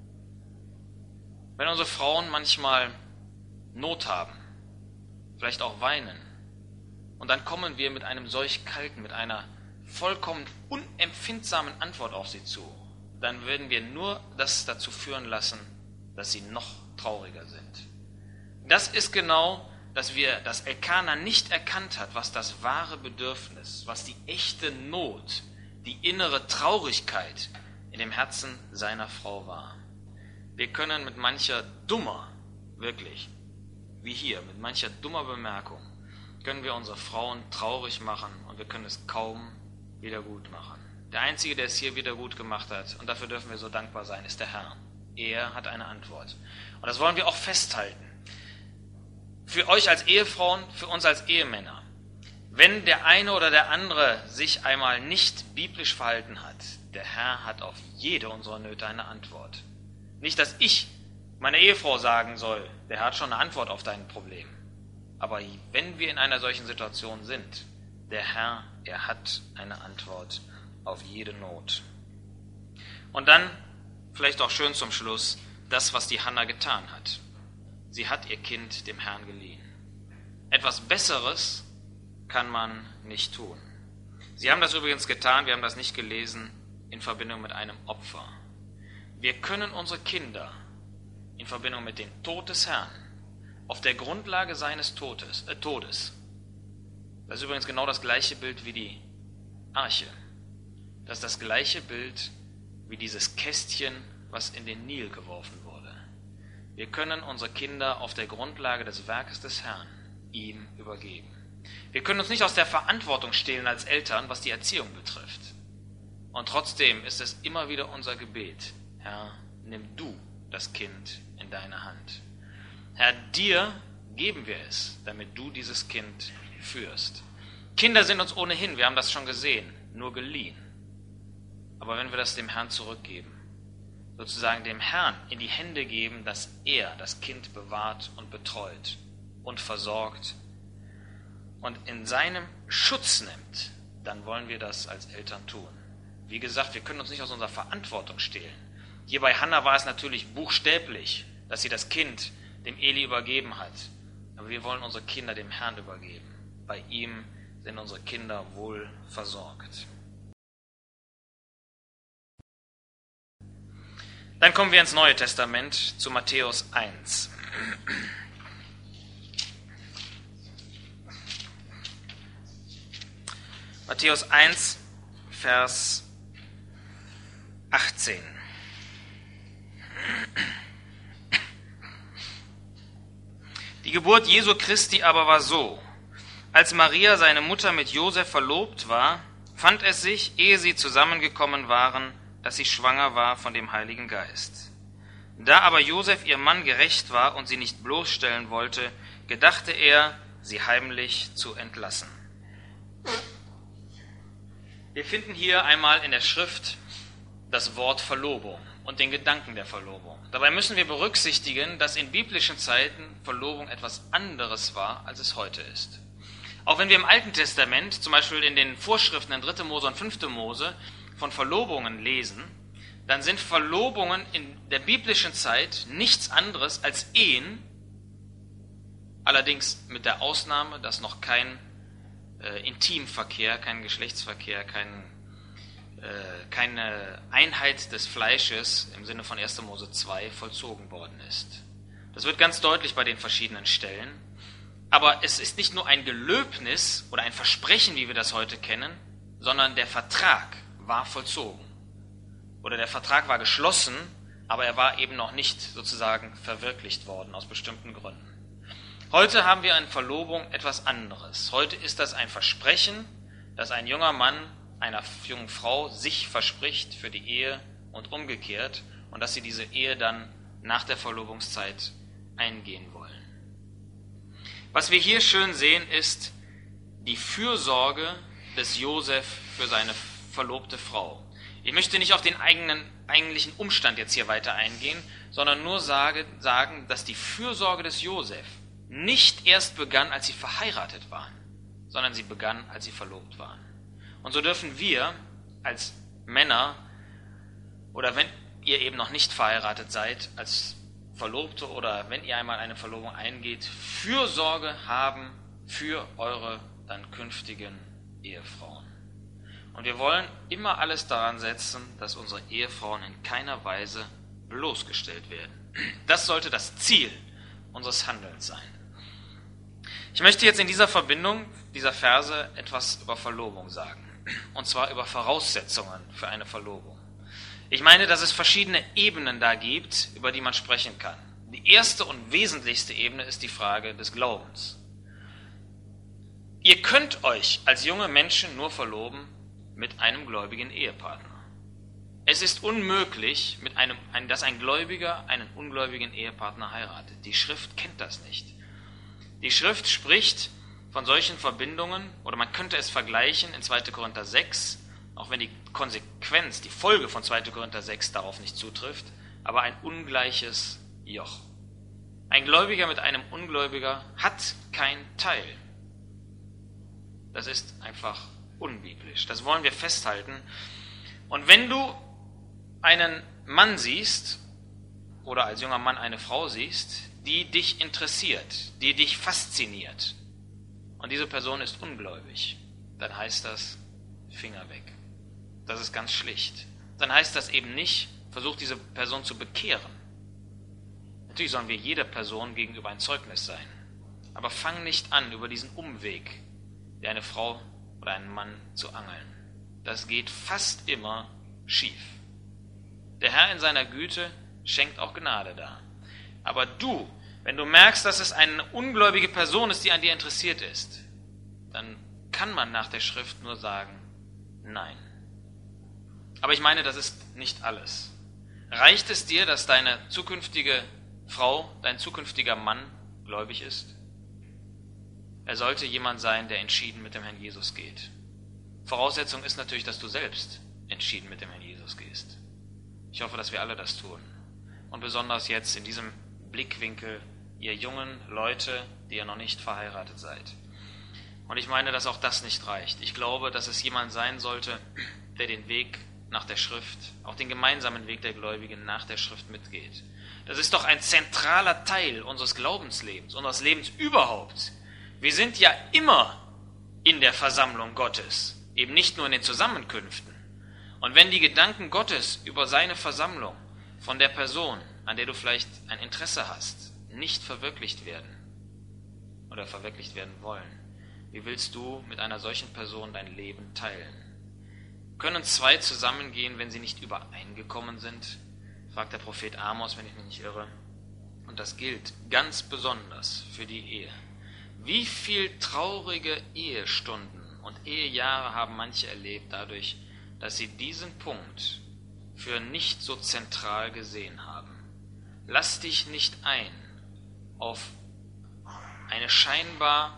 S1: Wenn unsere Frauen manchmal Not haben, vielleicht auch weinen, und dann kommen wir mit einem solch kalten, mit einer vollkommen unempfindsamen Antwort auf sie zu, dann werden wir nur das dazu führen lassen, dass sie noch trauriger sind. Das ist genau, dass Elkana nicht erkannt hat, was das wahre Bedürfnis, was die echte Not, die innere Traurigkeit in dem Herzen seiner Frau war. Wir können mit mancher dummer, wirklich, wie hier, mit mancher dummer Bemerkung, können wir unsere Frauen traurig machen und wir können es kaum wieder gut machen. Der Einzige, der es hier wieder gut gemacht hat, und dafür dürfen wir so dankbar sein, ist der Herr. Er hat eine Antwort. Und das wollen wir auch festhalten. Für euch als Ehefrauen, für uns als Ehemänner. Wenn der eine oder der andere sich einmal nicht biblisch verhalten hat, der Herr hat auf jede unserer Nöte eine Antwort. Nicht, dass ich meiner Ehefrau sagen soll, der Herr hat schon eine Antwort auf dein Problem. Aber wenn wir in einer solchen Situation sind, der Herr, er hat eine Antwort auf jede Not. Und dann, vielleicht auch schön zum Schluss, das, was die Hannah getan hat. Sie hat ihr Kind dem Herrn geliehen. Etwas Besseres kann man nicht tun. Sie haben das übrigens getan, wir haben das nicht gelesen, in Verbindung mit einem Opfer. Wir können unsere Kinder in Verbindung mit dem Tod des Herrn auf der Grundlage seines Todes, das ist übrigens genau das gleiche Bild wie die Arche, das ist das gleiche Bild wie dieses Kästchen, was in den Nil geworfen wurde. Wir können unsere Kinder auf der Grundlage des Werkes des Herrn ihm übergeben. Wir können uns nicht aus der Verantwortung stehlen als Eltern, was die Erziehung betrifft. Und trotzdem ist es immer wieder unser Gebet: Herr, nimm du das Kind in deine Hand. Herr, dir geben wir es, damit du dieses Kind führst. Kinder sind uns ohnehin, wir haben das schon gesehen, nur geliehen. Aber wenn wir das dem Herrn zurückgeben, sozusagen dem Herrn in die Hände geben, dass er das Kind bewahrt und betreut und versorgt und in seinem Schutz nimmt, dann wollen wir das als Eltern tun. Wie gesagt, wir können uns nicht aus unserer Verantwortung stehlen. Hier bei Hannah war es natürlich buchstäblich, dass sie das Kind dem Eli übergeben hat. Aber wir wollen unsere Kinder dem Herrn übergeben. Bei ihm sind unsere Kinder wohl versorgt. Dann kommen wir ins Neue Testament zu Matthäus 1. Matthäus 1, Vers 18. Die Geburt Jesu Christi aber war so: Als Maria, seine Mutter, mit Josef verlobt war, fand es sich, ehe sie zusammengekommen waren, dass sie schwanger war von dem Heiligen Geist. Da aber Josef ihr Mann gerecht war und sie nicht bloßstellen wollte, gedachte er, sie heimlich zu entlassen. Wir finden hier einmal in der Schrift das Wort Verlobung und den Gedanken der Verlobung. Dabei müssen wir berücksichtigen, dass in biblischen Zeiten Verlobung etwas anderes war, als es heute ist. Auch wenn wir im Alten Testament, zum Beispiel in den Vorschriften in 3. Mose und 5. Mose, von Verlobungen lesen, dann sind Verlobungen in der biblischen Zeit nichts anderes als Ehen, allerdings mit der Ausnahme, dass noch kein Intimverkehr, kein Geschlechtsverkehr, keine Einheit des Fleisches im Sinne von 1. Mose 2 vollzogen worden ist. Das wird ganz deutlich bei den verschiedenen Stellen. Aber es ist nicht nur ein Gelöbnis oder ein Versprechen, wie wir das heute kennen, sondern der Vertrag war vollzogen. Oder der Vertrag war geschlossen, aber er war eben noch nicht sozusagen verwirklicht worden aus bestimmten Gründen. Heute haben wir in Verlobung etwas anderes. Heute ist das ein Versprechen, dass ein junger Mann einer jungen Frau sich verspricht für die Ehe und umgekehrt und dass sie diese Ehe dann nach der Verlobungszeit eingehen wollen. Was wir hier schön sehen, ist die Fürsorge des Josef für seine verlobte Frau. Ich möchte nicht auf den eigentlichen Umstand jetzt hier weiter eingehen, sondern nur sagen, dass die Fürsorge des Josef nicht erst begann, als sie verheiratet waren, sondern sie begann, als sie verlobt waren. Und so dürfen wir als Männer, oder wenn ihr eben noch nicht verheiratet seid, als Verlobte oder wenn ihr einmal eine Verlobung eingeht, Fürsorge haben für eure dann künftigen Ehefrauen. Und wir wollen immer alles daran setzen, dass unsere Ehefrauen in keiner Weise bloßgestellt werden. Das sollte das Ziel unseres Handelns sein. Ich möchte jetzt in dieser Verbindung dieser Verse etwas über Verlobung sagen. Und zwar über Voraussetzungen für eine Verlobung. Ich meine, dass es verschiedene Ebenen da gibt, über die man sprechen kann. Die erste und wesentlichste Ebene ist die Frage des Glaubens. Ihr könnt euch als junge Menschen nur verloben mit einem gläubigen Ehepartner. Es ist unmöglich, dass ein Gläubiger einen ungläubigen Ehepartner heiratet. Die Schrift kennt das nicht. Die Schrift spricht von solchen Verbindungen, oder man könnte es vergleichen in 2. Korinther 6, auch wenn die Konsequenz, die Folge von 2. Korinther 6 darauf nicht zutrifft, aber ein ungleiches Joch. Ein Gläubiger mit einem Ungläubiger hat kein Teil. Das ist einfach unbiblisch. Das wollen wir festhalten. Und wenn du einen Mann siehst, oder als junger Mann eine Frau siehst, die dich interessiert, die dich fasziniert, und diese Person ist ungläubig, dann heißt das, Finger weg. Das ist ganz schlicht. Dann heißt das eben nicht, versuch diese Person zu bekehren. Natürlich sollen wir jeder Person gegenüber ein Zeugnis sein. Aber fang nicht an, über diesen Umweg, wie eine Frau oder einen Mann zu angeln. Das geht fast immer schief. Der Herr in seiner Güte schenkt auch Gnade dar. Aber du, wenn du merkst, dass es eine ungläubige Person ist, die an dir interessiert ist, dann kann man nach der Schrift nur sagen, nein. Aber ich meine, das ist nicht alles. Reicht es dir, dass deine zukünftige Frau, dein zukünftiger Mann gläubig ist? Er sollte jemand sein, der entschieden mit dem Herrn Jesus geht. Voraussetzung ist natürlich, dass du selbst entschieden mit dem Herrn Jesus gehst. Ich hoffe, dass wir alle das tun. Und besonders jetzt in diesem Blickwinkel, ihr jungen Leute, die ihr noch nicht verheiratet seid. Und ich meine, dass auch das nicht reicht. Ich glaube, dass es jemand sein sollte, der den Weg nach der Schrift, auch den gemeinsamen Weg der Gläubigen nach der Schrift mitgeht. Das ist doch ein zentraler Teil unseres Glaubenslebens, unseres Lebens überhaupt. Wir sind ja immer in der Versammlung Gottes, eben nicht nur in den Zusammenkünften. Und wenn die Gedanken Gottes über seine Versammlung von der Person, an der du vielleicht ein Interesse hast, nicht verwirklicht werden oder verwirklicht werden wollen, wie willst du mit einer solchen Person dein Leben teilen? Können zwei zusammengehen, wenn sie nicht übereingekommen sind? Fragt der Prophet Amos, wenn ich mich nicht irre. Und das gilt ganz besonders für die Ehe. Wie viel traurige Ehestunden und Ehejahre haben manche erlebt dadurch, dass sie diesen Punkt für nicht so zentral gesehen haben. Lass dich nicht ein auf eine scheinbar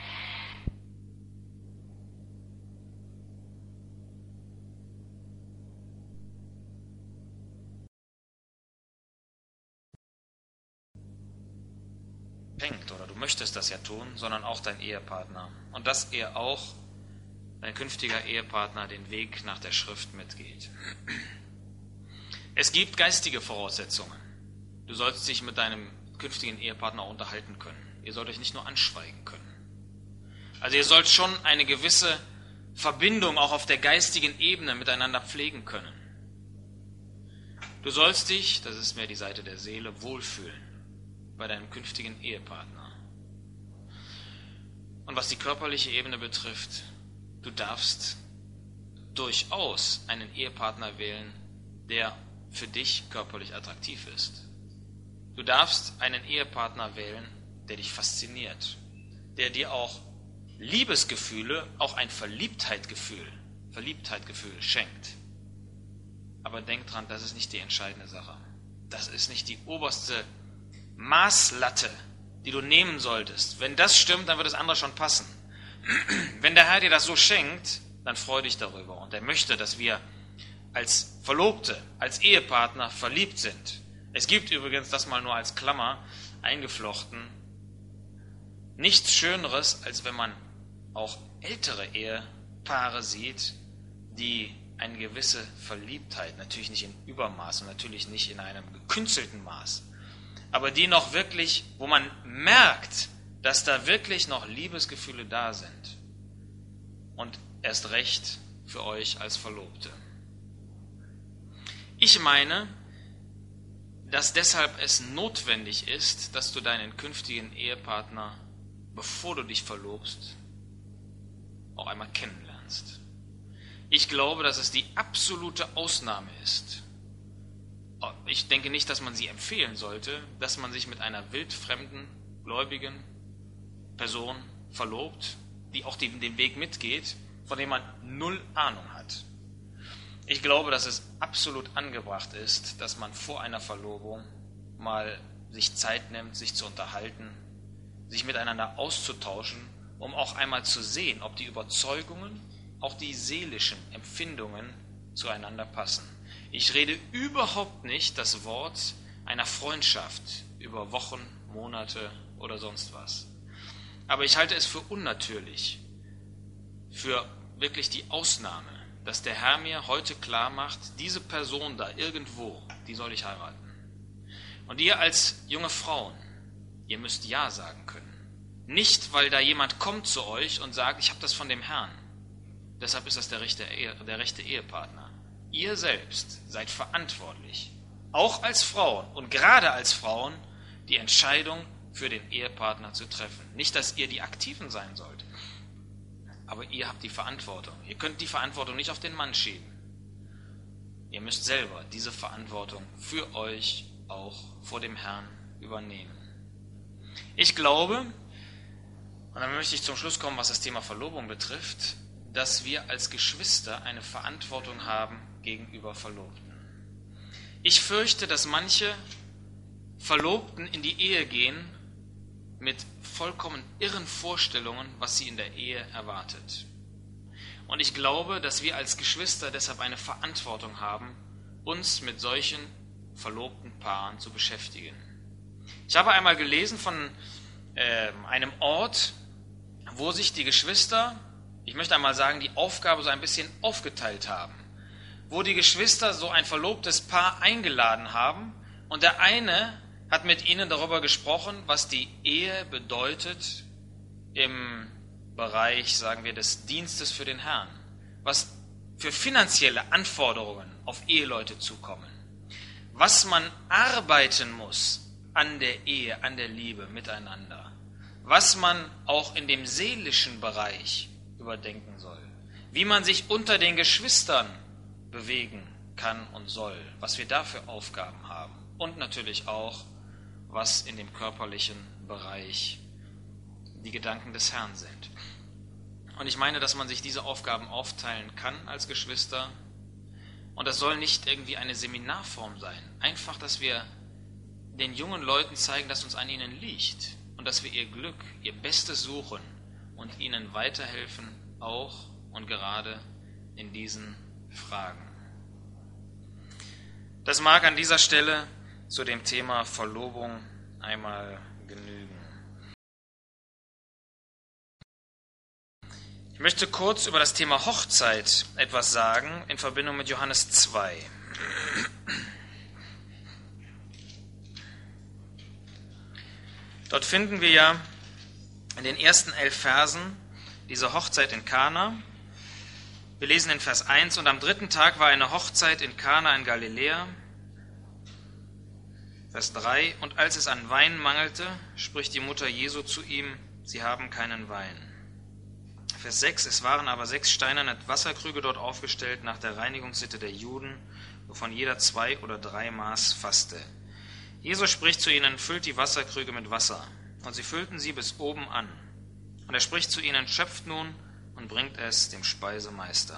S1: oder du möchtest das ja tun, sondern auch dein Ehepartner. Und dass er auch, dein künftiger Ehepartner, den Weg nach der Schrift mitgeht. Es gibt geistige Voraussetzungen. Du sollst dich mit deinem künftigen Ehepartner auch unterhalten können. Ihr sollt euch nicht nur anschweigen können. Also ihr sollt schon eine gewisse Verbindung auch auf der geistigen Ebene miteinander pflegen können. Du sollst dich, das ist mehr die Seite der Seele, wohlfühlen bei deinem künftigen Ehepartner. Und was die körperliche Ebene betrifft, du darfst durchaus einen Ehepartner wählen, der für dich körperlich attraktiv ist. Du darfst einen Ehepartner wählen, der dich fasziniert, der dir auch Liebesgefühle, auch ein Verliebtheitgefühl schenkt. Aber denk dran, das ist nicht die entscheidende Sache. Das ist nicht die oberste Maßlatte, die du nehmen solltest. Wenn das stimmt, dann wird das andere schon passen. Wenn der Herr dir das so schenkt, dann freu dich darüber. Und er möchte, dass wir als Verlobte, als Ehepartner verliebt sind. Es gibt übrigens, das mal nur als Klammer eingeflochten, nichts Schöneres, als wenn man auch ältere Ehepaare sieht, die eine gewisse Verliebtheit, natürlich nicht in Übermaß und natürlich nicht in einem gekünstelten Maß, aber die noch wirklich, wo man merkt, dass da wirklich noch Liebesgefühle da sind. Und erst recht für euch als Verlobte. Ich meine, dass deshalb es notwendig ist, dass du deinen künftigen Ehepartner, bevor du dich verlobst, auch einmal kennenlernst. Ich glaube, dass es die absolute Ausnahme ist. Ich denke nicht, dass man sie empfehlen sollte, dass man sich mit einer wildfremden, gläubigen Person verlobt, die auch den Weg mitgeht, von dem man null Ahnung hat. Ich glaube, dass es absolut angebracht ist, dass man vor einer Verlobung mal sich Zeit nimmt, sich zu unterhalten, sich miteinander auszutauschen, um auch einmal zu sehen, ob die Überzeugungen, auch die seelischen Empfindungen zueinander passen. Ich rede überhaupt nicht das Wort einer Freundschaft über Wochen, Monate oder sonst was. Aber ich halte es für unnatürlich, für wirklich die Ausnahme, dass der Herr mir heute klar macht, diese Person da irgendwo, die soll ich heiraten. Und ihr als junge Frauen, ihr müsst Ja sagen können. Nicht, weil da jemand kommt zu euch und sagt, ich habe das von dem Herrn. Deshalb ist das der rechte Ehepartner. Ihr selbst seid verantwortlich, auch als Frauen und gerade als Frauen, die Entscheidung für den Ehepartner zu treffen. Nicht, dass ihr die Aktiven sein sollt, aber ihr habt die Verantwortung. Ihr könnt die Verantwortung nicht auf den Mann schieben. Ihr müsst selber diese Verantwortung für euch auch vor dem Herrn übernehmen. Ich glaube, und dann möchte ich zum Schluss kommen, was das Thema Verlobung betrifft, dass wir als Geschwister eine Verantwortung haben gegenüber Verlobten. Ich fürchte, dass manche Verlobten in die Ehe gehen mit vollkommen irren Vorstellungen, was sie in der Ehe erwartet. Und ich glaube, dass wir als Geschwister deshalb eine Verantwortung haben, uns mit solchen verlobten Paaren zu beschäftigen. Ich habe einmal gelesen von einem Ort, wo sich die Geschwister, ich möchte einmal sagen, die Aufgabe so ein bisschen aufgeteilt haben, wo die Geschwister so ein verlobtes Paar eingeladen haben und der eine hat mit ihnen darüber gesprochen, was die Ehe bedeutet im Bereich, sagen wir, des Dienstes für den Herrn, was für finanzielle Anforderungen auf Eheleute zukommen, was man arbeiten muss an der Ehe, an der Liebe miteinander, was man auch in dem seelischen Bereich überdenken soll, wie man sich unter den Geschwistern bewegen kann und soll, was wir da für Aufgaben haben und natürlich auch, was in dem körperlichen Bereich die Gedanken des Herrn sind. Und ich meine, dass man sich diese Aufgaben aufteilen kann als Geschwister. Und das soll nicht irgendwie eine Seminarform sein. Einfach, dass wir den jungen Leuten zeigen, dass uns an ihnen liegt und dass wir ihr Glück, ihr Bestes suchen und ihnen weiterhelfen, auch und gerade in diesen Fragen. Das mag an dieser Stelle zu dem Thema Verlobung einmal genügen. Ich möchte kurz über das Thema Hochzeit etwas sagen in Verbindung mit Johannes 2. Dort finden wir ja in den ersten 11 Versen diese Hochzeit in Kana. Wir lesen in Vers 1, und am 3. Tag war eine Hochzeit in Kana in Galiläa. Vers 3, und als es an Wein mangelte, spricht die Mutter Jesu zu ihm, sie haben keinen Wein. Vers 6, es waren aber 6 steinerne Wasserkrüge dort aufgestellt nach der Reinigungssitte der Juden, wovon jeder 2 oder 3 Maß fasste. Jesus spricht zu ihnen, füllt die Wasserkrüge mit Wasser. Und sie füllten sie bis oben an. Und er spricht zu ihnen, schöpft nun und bringt es dem Speisemeister.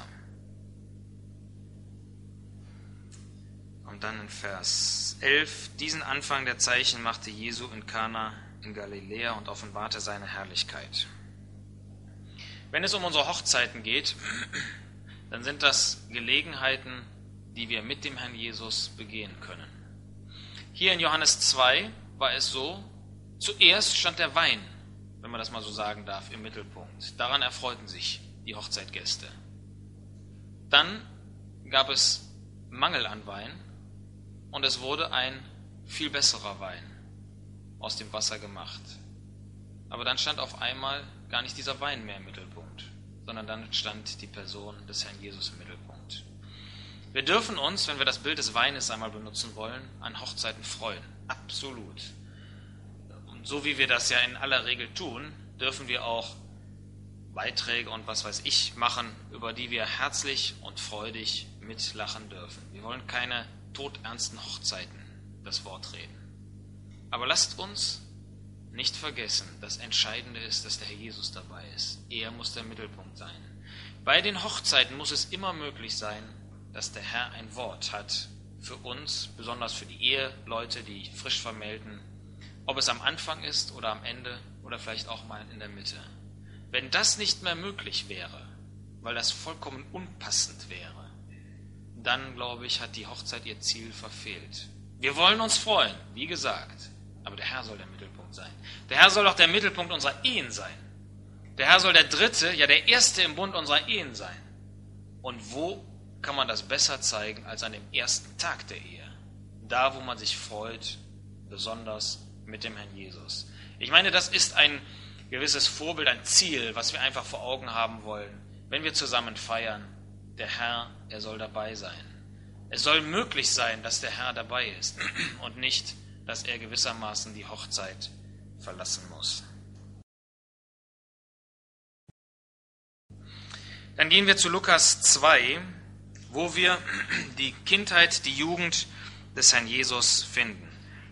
S1: Und dann in Vers 11, diesen Anfang der Zeichen machte Jesu in Kana in Galiläa und offenbarte seine Herrlichkeit. Wenn es um unsere Hochzeiten geht, dann sind das Gelegenheiten, die wir mit dem Herrn Jesus begehen können. Hier in Johannes 2 war es so, zuerst stand der Wein, wenn man das mal so sagen darf, im Mittelpunkt. Daran erfreuten sich die Hochzeitgäste. Dann gab es Mangel an Wein und es wurde ein viel besserer Wein aus dem Wasser gemacht. Aber dann stand auf einmal gar nicht dieser Wein mehr im Mittelpunkt, sondern dann stand die Person des Herrn Jesus im Mittelpunkt. Wir dürfen uns, wenn wir das Bild des Weines einmal benutzen wollen, an Hochzeiten freuen. Absolut. Und so wie wir das ja in aller Regel tun, dürfen wir auch Beiträge und was weiß ich machen, über die wir herzlich und freudig mitlachen dürfen. Wir wollen keine todernsten Hochzeiten das Wort reden. Aber lasst uns nicht vergessen, das Entscheidende ist, dass der Herr Jesus dabei ist. Er muss der Mittelpunkt sein. Bei den Hochzeiten muss es immer möglich sein, dass der Herr ein Wort hat für uns, besonders für die Eheleute, die frisch vermählten, ob es am Anfang ist oder am Ende oder vielleicht auch mal in der Mitte. Wenn das nicht mehr möglich wäre, weil das vollkommen unpassend wäre, dann, glaube ich, hat die Hochzeit ihr Ziel verfehlt. Wir wollen uns freuen, wie gesagt, aber der Herr soll der Mittelpunkt sein. Der Herr soll auch der Mittelpunkt unserer Ehen sein. Der Herr soll der Dritte, ja der Erste im Bund unserer Ehen sein. Und wo kann man das besser zeigen als an dem ersten Tag der Ehe? Da, wo man sich freut, besonders mit dem Herrn Jesus. Ich meine, das ist ein gewisses Vorbild, ein Ziel, was wir einfach vor Augen haben wollen, wenn wir zusammen feiern. Der Herr, er soll dabei sein. Es soll möglich sein, dass der Herr dabei ist und nicht, dass er gewissermaßen die Hochzeit verlassen muss. Dann gehen wir zu Lukas 2, wo wir die Kindheit, die Jugend des Herrn Jesus finden.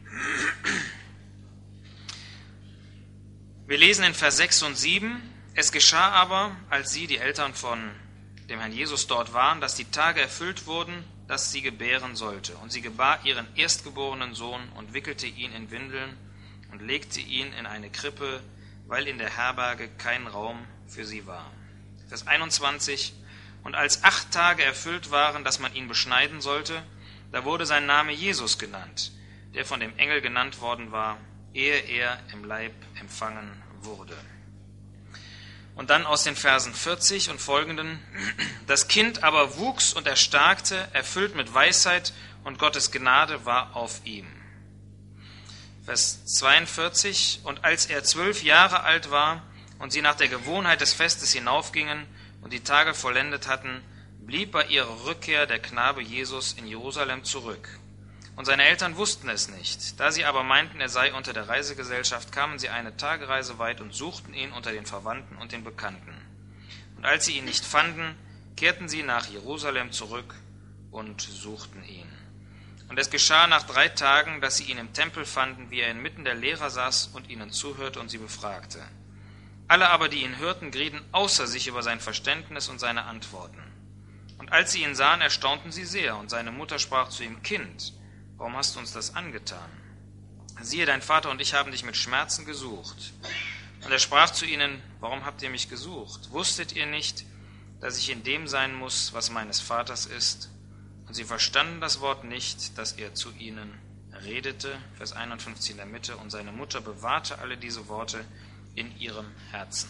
S1: Wir lesen in Vers 6 und 7, es geschah aber, als sie, die Eltern von dem Herrn Jesus, dort waren, dass die Tage erfüllt wurden, dass sie gebären sollte. Und sie gebar ihren erstgeborenen Sohn und wickelte ihn in Windeln und legte ihn in eine Krippe, weil in der Herberge kein Raum für sie war. Vers 21: Und als 8 Tage erfüllt waren, dass man ihn beschneiden sollte, da wurde sein Name Jesus genannt, der von dem Engel genannt worden war, ehe er im Leib empfangen wurde. Und dann aus den Versen 40 und folgenden: Das Kind aber wuchs und erstarkte, erfüllt mit Weisheit, und Gottes Gnade war auf ihm. Vers 42: Und als er 12 Jahre alt war und sie nach der Gewohnheit des Festes hinaufgingen und die Tage vollendet hatten, blieb bei ihrer Rückkehr der Knabe Jesus in Jerusalem zurück. Und seine Eltern wussten es nicht. Da sie aber meinten, er sei unter der Reisegesellschaft, kamen sie eine Tagereise weit und suchten ihn unter den Verwandten und den Bekannten. Und als sie ihn nicht fanden, kehrten sie nach Jerusalem zurück und suchten ihn. Und es geschah nach 3 Tagen, dass sie ihn im Tempel fanden, wie er inmitten der Lehrer saß und ihnen zuhörte und sie befragte. Alle aber, die ihn hörten, gerieten außer sich über sein Verständnis und seine Antworten. Und als sie ihn sahen, erstaunten sie sehr, und seine Mutter sprach zu ihm: Kind, warum hast du uns das angetan? Siehe, dein Vater und ich haben dich mit Schmerzen gesucht. Und er sprach zu ihnen: Warum habt ihr mich gesucht? Wusstet ihr nicht, dass ich in dem sein muss, was meines Vaters ist? Und sie verstanden das Wort nicht, das er zu ihnen redete. Vers 51 in der Mitte: Und seine Mutter bewahrte alle diese Worte in ihrem Herzen.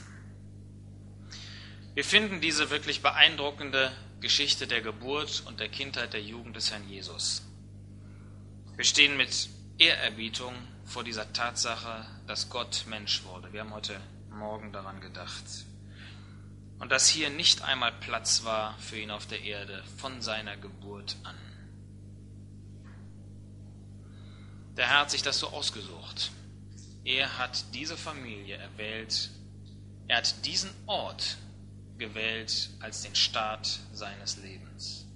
S1: Wir finden diese wirklich beeindruckende Geschichte der Geburt und der Kindheit, der Jugend des Herrn Jesus. Wir stehen mit Ehrerbietung vor dieser Tatsache, dass Gott Mensch wurde. Wir haben heute Morgen daran gedacht. Und dass hier nicht einmal Platz war für ihn auf der Erde von seiner Geburt an. Der Herr hat sich das so ausgesucht. Er hat diese Familie erwählt. Er hat diesen Ort gewählt als den Start seines Lebens.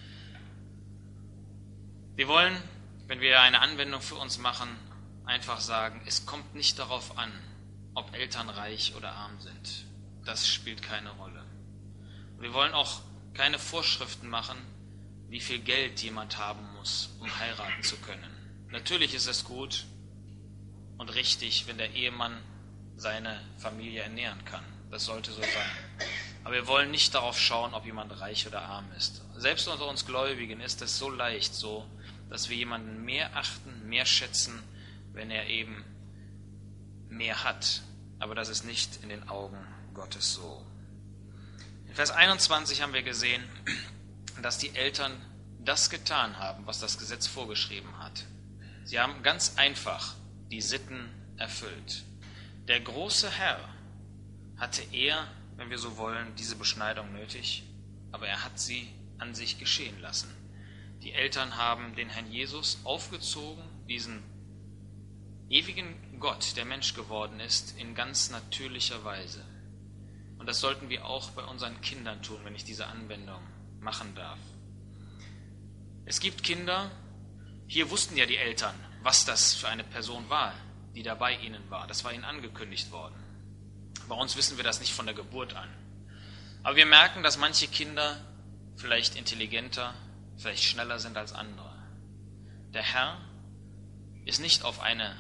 S1: Wir wollen, wenn wir eine Anwendung für uns machen, einfach sagen, es kommt nicht darauf an, ob Eltern reich oder arm sind. Das spielt keine Rolle. Und wir wollen auch keine Vorschriften machen, wie viel Geld jemand haben muss, um heiraten zu können. Natürlich ist es gut und richtig, wenn der Ehemann seine Familie ernähren kann. Das sollte so sein. Aber wir wollen nicht darauf schauen, ob jemand reich oder arm ist. Selbst unter uns Gläubigen ist es so leicht so, dass wir jemanden mehr achten, mehr schätzen, wenn er eben mehr hat. Aber das ist nicht in den Augen Gottes so. In Vers 21 haben wir gesehen, dass die Eltern das getan haben, was das Gesetz vorgeschrieben hat. Sie haben ganz einfach die Sitten erfüllt. Der große Herr hatte wenn wir so wollen, diese Beschneidung nötig, aber er hat sie an sich geschehen lassen. Die Eltern haben den Herrn Jesus aufgezogen, diesen ewigen Gott, der Mensch geworden ist, in ganz natürlicher Weise. Und das sollten wir auch bei unseren Kindern tun, wenn ich diese Anwendung machen darf. Es gibt Kinder, hier wussten ja die Eltern, was das für eine Person war, die da bei ihnen war. Das war ihnen angekündigt worden. Bei uns wissen wir das nicht von der Geburt an. Aber wir merken, dass manche Kinder vielleicht intelligenter, vielleicht schneller sind als andere. Der Herr ist nicht auf eine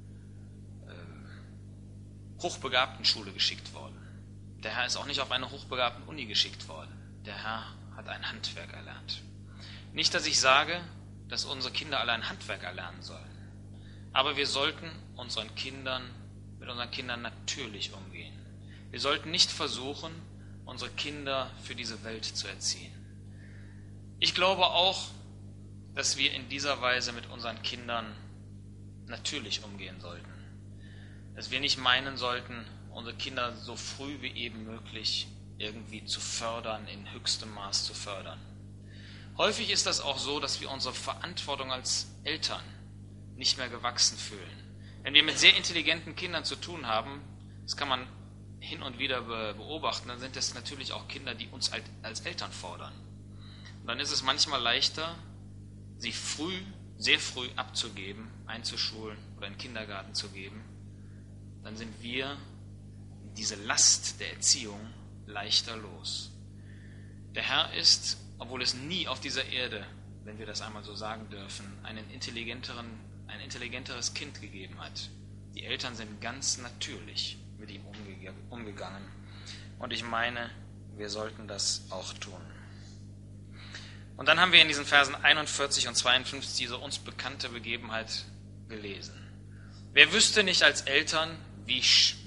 S1: hochbegabten Schule geschickt worden. Der Herr ist auch nicht auf eine hochbegabten Uni geschickt worden. Der Herr hat ein Handwerk erlernt. Nicht, dass ich sage, dass unsere Kinder alle ein Handwerk erlernen sollen. Aber wir sollten mit unseren Kindern natürlich umgehen. Wir sollten nicht versuchen, unsere Kinder für diese Welt zu erziehen. Ich glaube auch, dass wir in dieser Weise mit unseren Kindern natürlich umgehen sollten. Dass wir nicht meinen sollten, unsere Kinder so früh wie eben möglich irgendwie zu fördern, in höchstem Maß zu fördern. Häufig ist das auch so, dass wir unsere Verantwortung als Eltern nicht mehr gewachsen fühlen. Wenn wir mit sehr intelligenten Kindern zu tun haben, das kann man hin und wieder beobachten, dann sind das natürlich auch Kinder, die uns als Eltern fordern. Und dann ist es manchmal leichter, sie sehr früh abzugeben, einzuschulen oder in den Kindergarten zu geben. Dann sind wir diese Last der Erziehung leichter los. Der Herr ist, obwohl es nie auf dieser Erde, wenn wir das einmal so sagen dürfen, ein intelligenteres Kind gegeben hat, Die Eltern sind ganz natürlich mit ihm umgegangen. Und ich meine, wir sollten das auch tun. Und dann haben wir in diesen Versen 41 und 52 diese uns bekannte Begebenheit gelesen. Wer wüsste nicht als Eltern, wie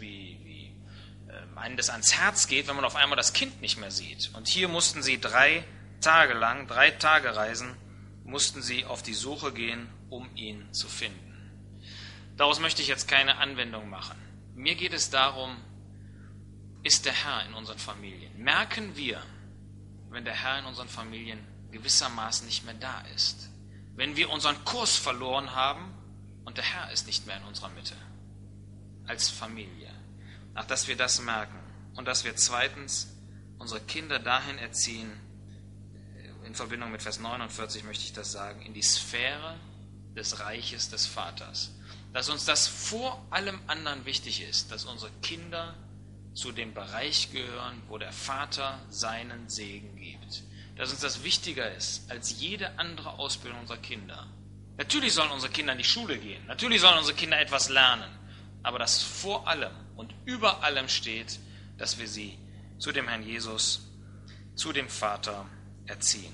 S1: einem das ans Herz geht, wenn man auf einmal das Kind nicht mehr sieht. Und hier mussten sie 3 Tagereisen, mussten sie auf die Suche gehen, um ihn zu finden. Daraus möchte ich jetzt keine Anwendung machen. Mir geht es darum, ist der Herr in unseren Familien? Merken wir, wenn der Herr in unseren Familien gewissermaßen nicht mehr da ist? Wenn wir unseren Kurs verloren haben und der Herr ist nicht mehr in unserer Mitte? Als Familie. Dass wir das merken und dass wir zweitens unsere Kinder dahin erziehen, in Verbindung mit Vers 49 möchte ich das sagen, in die Sphäre des Reiches des Vaters. Dass uns das vor allem anderen wichtig ist, dass unsere Kinder zu dem Bereich gehören, wo der Vater seinen Segen gibt. Dass uns das wichtiger ist als jede andere Ausbildung unserer Kinder. Natürlich sollen unsere Kinder in die Schule gehen, natürlich sollen unsere Kinder etwas lernen, aber dass vor allem und über allem steht, dass wir sie zu dem Herrn Jesus, zu dem Vater erziehen.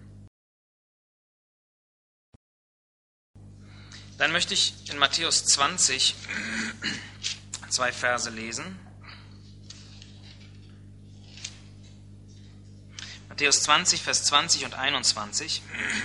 S1: Dann möchte ich in Matthäus 20 2 Verse lesen. Matthäus 20, Vers 20 und 21.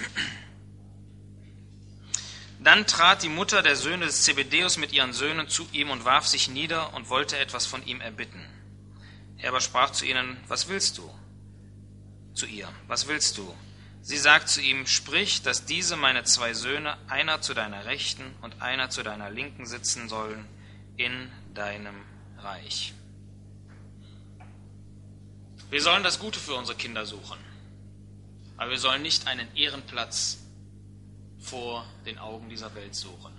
S1: Dann trat die Mutter der Söhne des Zebedäus mit ihren Söhnen zu ihm und warf sich nieder und wollte etwas von ihm erbitten. Er aber sprach zu ihnen, was willst du? Zu ihr, was willst du? Sie sagt zu ihm, sprich, dass diese meine 2 Söhne, einer zu deiner Rechten und einer zu deiner Linken sitzen sollen in deinem Reich. Wir sollen das Gute für unsere Kinder suchen, aber wir sollen nicht einen Ehrenplatz vor den Augen dieser Welt suchen.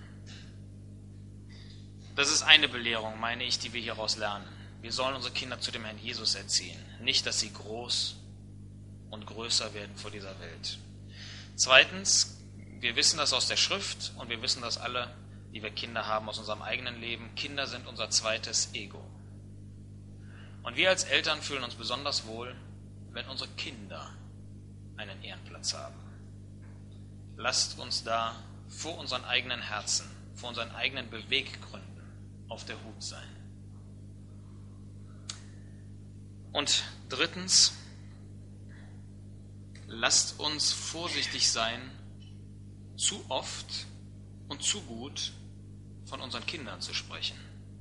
S1: Das ist eine Belehrung, meine ich, die wir hieraus lernen. Wir sollen unsere Kinder zu dem Herrn Jesus erziehen, nicht, dass sie groß und größer werden vor dieser Welt. Zweitens, wir wissen das aus der Schrift und wir wissen das alle, die wir Kinder haben aus unserem eigenen Leben. Kinder sind unser zweites Ego. Und wir als Eltern fühlen uns besonders wohl, wenn unsere Kinder einen Ehrenplatz haben. Lasst uns da vor unseren eigenen Herzen, vor unseren eigenen Beweggründen auf der Hut sein. Und drittens, lasst uns vorsichtig sein, zu oft und zu gut von unseren Kindern zu sprechen.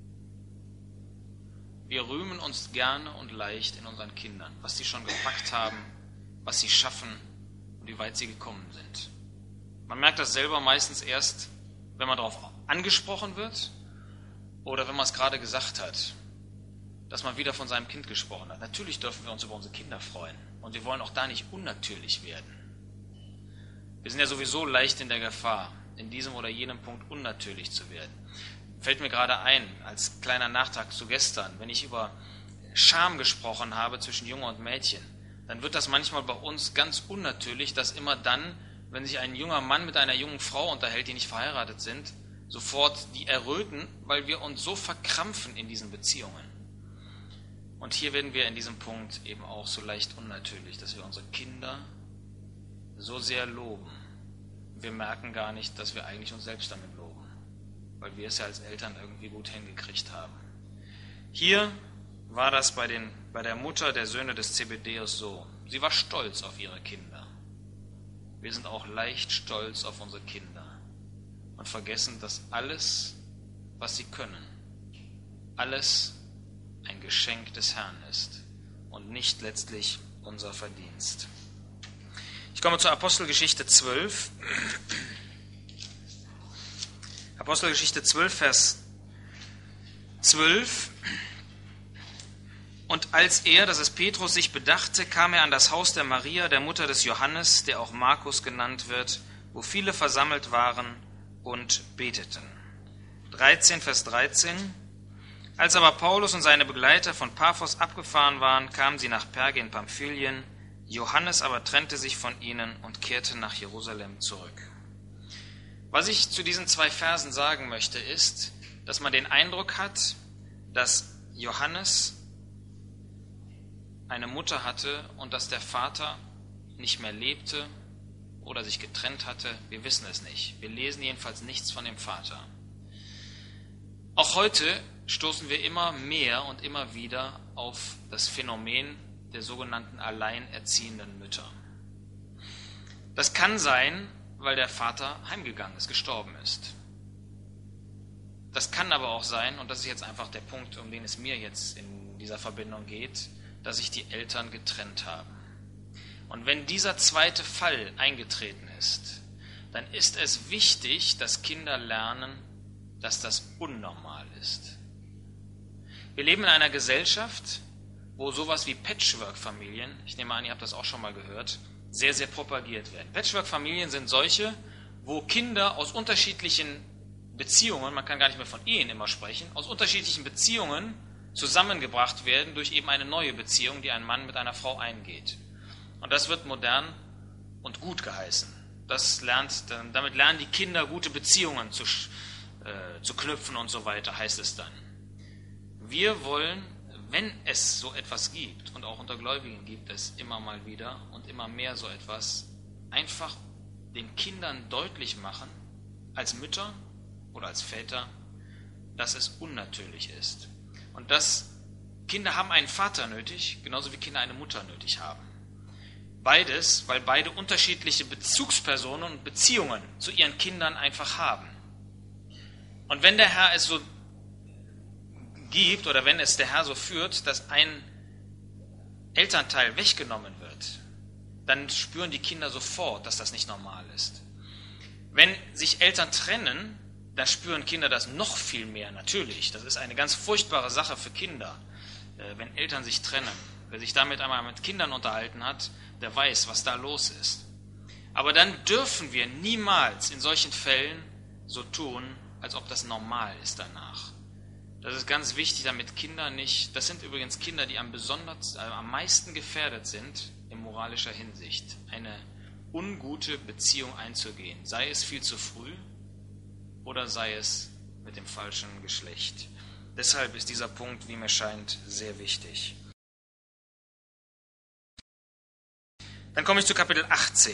S1: Wir rühmen uns gerne und leicht in unseren Kindern, was sie schon gepackt haben, was sie schaffen und wie weit sie gekommen sind. Man merkt das selber meistens erst, wenn man darauf angesprochen wird oder wenn man es gerade gesagt hat, dass man wieder von seinem Kind gesprochen hat. Natürlich dürfen wir uns über unsere Kinder freuen und wir wollen auch da nicht unnatürlich werden. Wir sind ja sowieso leicht in der Gefahr, in diesem oder jenem Punkt unnatürlich zu werden. Fällt mir gerade ein, als kleiner Nachtrag zu gestern, wenn ich über Scham gesprochen habe zwischen Junge und Mädchen, dann wird das manchmal bei uns ganz unnatürlich, dass immer dann, wenn sich ein junger Mann mit einer jungen Frau unterhält, die nicht verheiratet sind, sofort die erröten, weil wir uns so verkrampfen in diesen Beziehungen. Und hier werden wir in diesem Punkt eben auch so leicht unnatürlich, dass wir unsere Kinder so sehr loben. Wir merken gar nicht, dass wir eigentlich uns selbst damit loben, weil wir es ja als Eltern irgendwie gut hingekriegt haben. Hier war das bei der Mutter der Söhne des Zebedäus so. Sie war stolz auf ihre Kinder. Wir sind auch leicht stolz auf unsere Kinder und vergessen, dass alles, was sie können, alles ein Geschenk des Herrn ist und nicht letztlich unser Verdienst. Ich komme zur Apostelgeschichte 12. Apostelgeschichte 12, Vers 12. Und als er, das ist Petrus, sich bedachte, kam er an das Haus der Maria, der Mutter des Johannes, der auch Markus genannt wird, wo viele versammelt waren und beteten. 13, Vers 13. Als aber Paulus und seine Begleiter von Paphos abgefahren waren, kamen sie nach Perge in Pamphylien. Johannes aber trennte sich von ihnen und kehrte nach Jerusalem zurück. Was ich zu diesen 2 Versen sagen möchte, ist, dass man den Eindruck hat, dass Johannes eine Mutter hatte und dass der Vater nicht mehr lebte oder sich getrennt hatte. Wir wissen es nicht. Wir lesen jedenfalls nichts von dem Vater. Auch heute stoßen wir immer mehr und immer wieder auf das Phänomen der sogenannten alleinerziehenden Mütter. Das kann sein, weil der Vater heimgegangen ist, gestorben ist. Das kann aber auch sein, und das ist jetzt einfach der Punkt, um den es mir jetzt in dieser Verbindung geht, dass sich die Eltern getrennt haben. Und wenn dieser zweite Fall eingetreten ist, dann ist es wichtig, dass Kinder lernen, dass das unnormal ist. Wir leben in einer Gesellschaft, wo sowas wie Patchwork-Familien, ich nehme an, ihr habt das auch schon mal gehört, sehr, sehr propagiert werden. Patchwork-Familien sind solche, wo Kinder aus unterschiedlichen Beziehungen, man kann gar nicht mehr von Ehen immer sprechen, aus unterschiedlichen Beziehungen zusammengebracht werden durch eben eine neue Beziehung, die ein Mann mit einer Frau eingeht. Und das wird modern und gut geheißen. Damit lernen die Kinder gute Beziehungen zu knüpfen und so weiter, heißt es dann. Wir wollen, wenn es so etwas gibt, und auch unter Gläubigen gibt es immer mal wieder und immer mehr so etwas, einfach den Kindern deutlich machen, als Mütter oder als Väter, dass es unnatürlich ist. Und dass Kinder haben einen Vater nötig, genauso wie Kinder eine Mutter nötig haben. Beides, weil beide unterschiedliche Bezugspersonen und Beziehungen zu ihren Kindern einfach haben. Und wenn der Herr es so gibt, oder wenn es der Herr so führt, dass ein Elternteil weggenommen wird, dann spüren die Kinder sofort, dass das nicht normal ist. Wenn sich Eltern trennen, dann spüren Kinder das noch viel mehr, natürlich. Das ist eine ganz furchtbare Sache für Kinder, wenn Eltern sich trennen. Wer sich damit einmal mit Kindern unterhalten hat, der weiß, was da los ist. Aber dann dürfen wir niemals in solchen Fällen so tun, als ob das normal ist danach. Das ist ganz wichtig, damit Kinder nicht, das sind übrigens Kinder, die am meisten gefährdet sind in moralischer Hinsicht, eine ungute Beziehung einzugehen, sei es viel zu früh oder sei es mit dem falschen Geschlecht. Deshalb ist dieser Punkt, wie mir scheint, sehr wichtig. Dann komme ich zu Kapitel 18.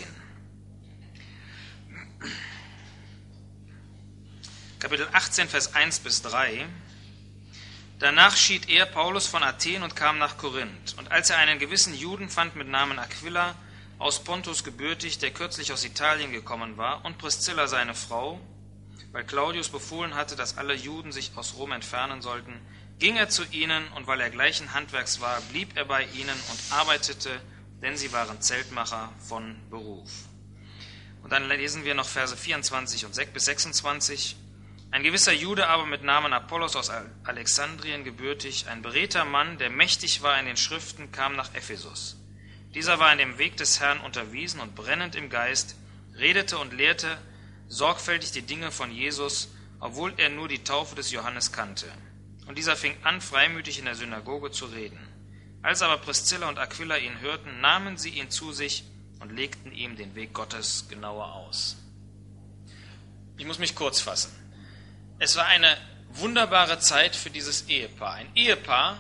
S1: Kapitel 18, Vers 1 bis 3. Danach schied er, Paulus, von Athen und kam nach Korinth. Und als er einen gewissen Juden fand mit Namen Aquila, aus Pontus gebürtig, der kürzlich aus Italien gekommen war, und Priscilla seine Frau, weil Claudius befohlen hatte, dass alle Juden sich aus Rom entfernen sollten, ging er zu ihnen, und weil er gleichen Handwerks war, blieb er bei ihnen und arbeitete, denn sie waren Zeltmacher von Beruf. Und dann lesen wir noch Verse 24 und 6 bis 26. Ein gewisser Jude aber mit Namen Apollos aus Alexandrien gebürtig, ein beredter Mann, der mächtig war in den Schriften, kam nach Ephesus. Dieser war in dem Weg des Herrn unterwiesen und brennend im Geist, redete und lehrte sorgfältig die Dinge von Jesus, obwohl er nur die Taufe des Johannes kannte. Und dieser fing an, freimütig in der Synagoge zu reden. Als aber Priscilla und Aquila ihn hörten, nahmen sie ihn zu sich und legten ihm den Weg Gottes genauer aus. Ich muss mich kurz fassen. Es war eine wunderbare Zeit für dieses Ehepaar. Ein Ehepaar,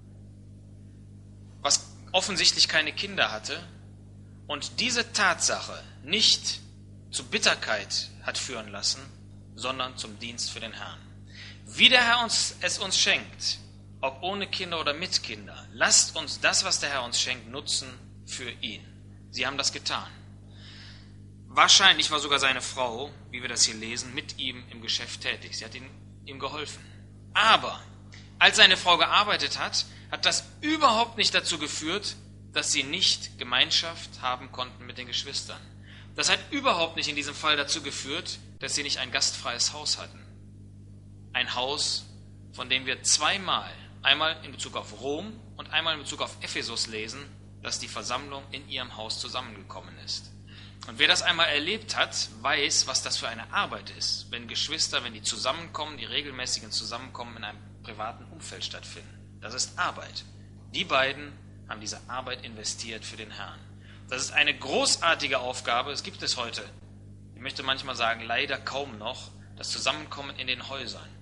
S1: was offensichtlich keine Kinder hatte und diese Tatsache nicht zu Bitterkeit hat führen lassen, sondern zum Dienst für den Herrn. Wie der Herr es uns schenkt, ob ohne Kinder oder mit Kindern, lasst uns das, was der Herr uns schenkt, nutzen für ihn. Sie haben das getan. Wahrscheinlich war sogar seine Frau, wie wir das hier lesen, mit ihm im Geschäft tätig. Sie hat ihm geholfen. Aber als seine Frau gearbeitet hat, hat das überhaupt nicht dazu geführt, dass sie nicht Gemeinschaft haben konnten mit den Geschwistern. Das hat überhaupt nicht in diesem Fall dazu geführt, dass sie nicht ein gastfreies Haus hatten. Ein Haus, von dem wir zweimal, einmal in Bezug auf Rom und einmal in Bezug auf Ephesus lesen, dass die Versammlung in ihrem Haus zusammengekommen ist. Und wer das einmal erlebt hat, weiß, was das für eine Arbeit ist, wenn Geschwister, wenn die zusammenkommen, die regelmäßigen Zusammenkommen in einem privaten Umfeld stattfinden. Das ist Arbeit. Die beiden haben diese Arbeit investiert für den Herrn. Das ist eine großartige Aufgabe. Es gibt es heute, ich möchte manchmal sagen, leider kaum noch, das Zusammenkommen in den Häusern.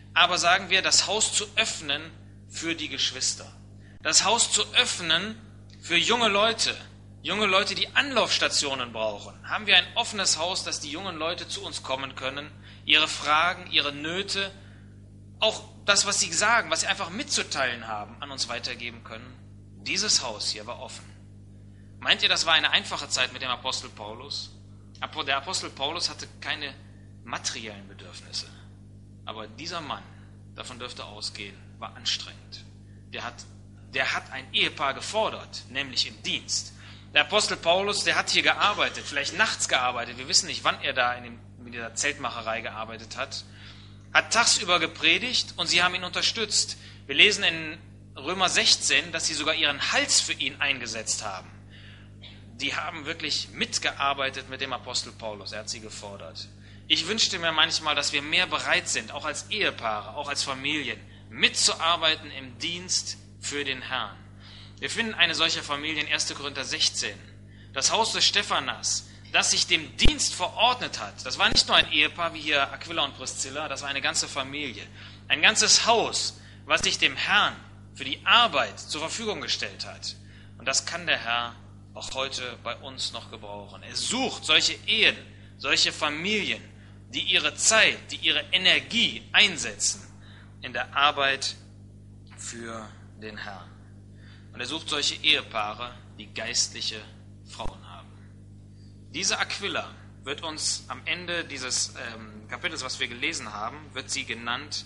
S1: aber sagen wir, das Haus zu öffnen für die Geschwister. Das Haus zu öffnen für junge Leute, die Anlaufstationen brauchen. Haben wir ein offenes Haus, dass die jungen Leute zu uns kommen können, ihre Fragen, ihre Nöte, auch das, was sie sagen, was sie einfach mitzuteilen haben, an uns weitergeben können? Dieses Haus hier war offen. Meint ihr, das war eine einfache Zeit mit dem Apostel Paulus? Der Apostel Paulus hatte keine materiellen Bedürfnisse. Aber dieser Mann, davon dürfte ausgehen, war anstrengend. Der hat ein Ehepaar gefordert, nämlich im Dienst. Der Apostel Paulus, der hat hier gearbeitet, vielleicht nachts gearbeitet. Wir wissen nicht, wann er da in dieser Zeltmacherei gearbeitet hat. Hat tagsüber gepredigt und sie haben ihn unterstützt. Wir lesen in Römer 16, dass sie sogar ihren Hals für ihn eingesetzt haben. Die haben wirklich mitgearbeitet mit dem Apostel Paulus. Er hat sie gefordert. Ich wünschte mir manchmal, dass wir mehr bereit sind, auch als Ehepaare, auch als Familien, mitzuarbeiten im Dienst für den Herrn. Wir finden eine solche Familie in 1. Korinther 16. Das Haus des Stephanas, das sich dem Dienst verordnet hat. Das war nicht nur ein Ehepaar wie hier Aquila und Priscilla, das war eine ganze Familie. Ein ganzes Haus, was sich dem Herrn für die Arbeit zur Verfügung gestellt hat. Und das kann der Herr auch heute bei uns noch gebrauchen. Er sucht solche Ehen, solche Familien, die ihre Zeit, die ihre Energie einsetzen in der Arbeit für den Herrn. Und er sucht solche Ehepaare, die geistliche Frauen haben. Diese Aquila wird uns am Ende dieses Kapitels, was wir gelesen haben, wird sie genannt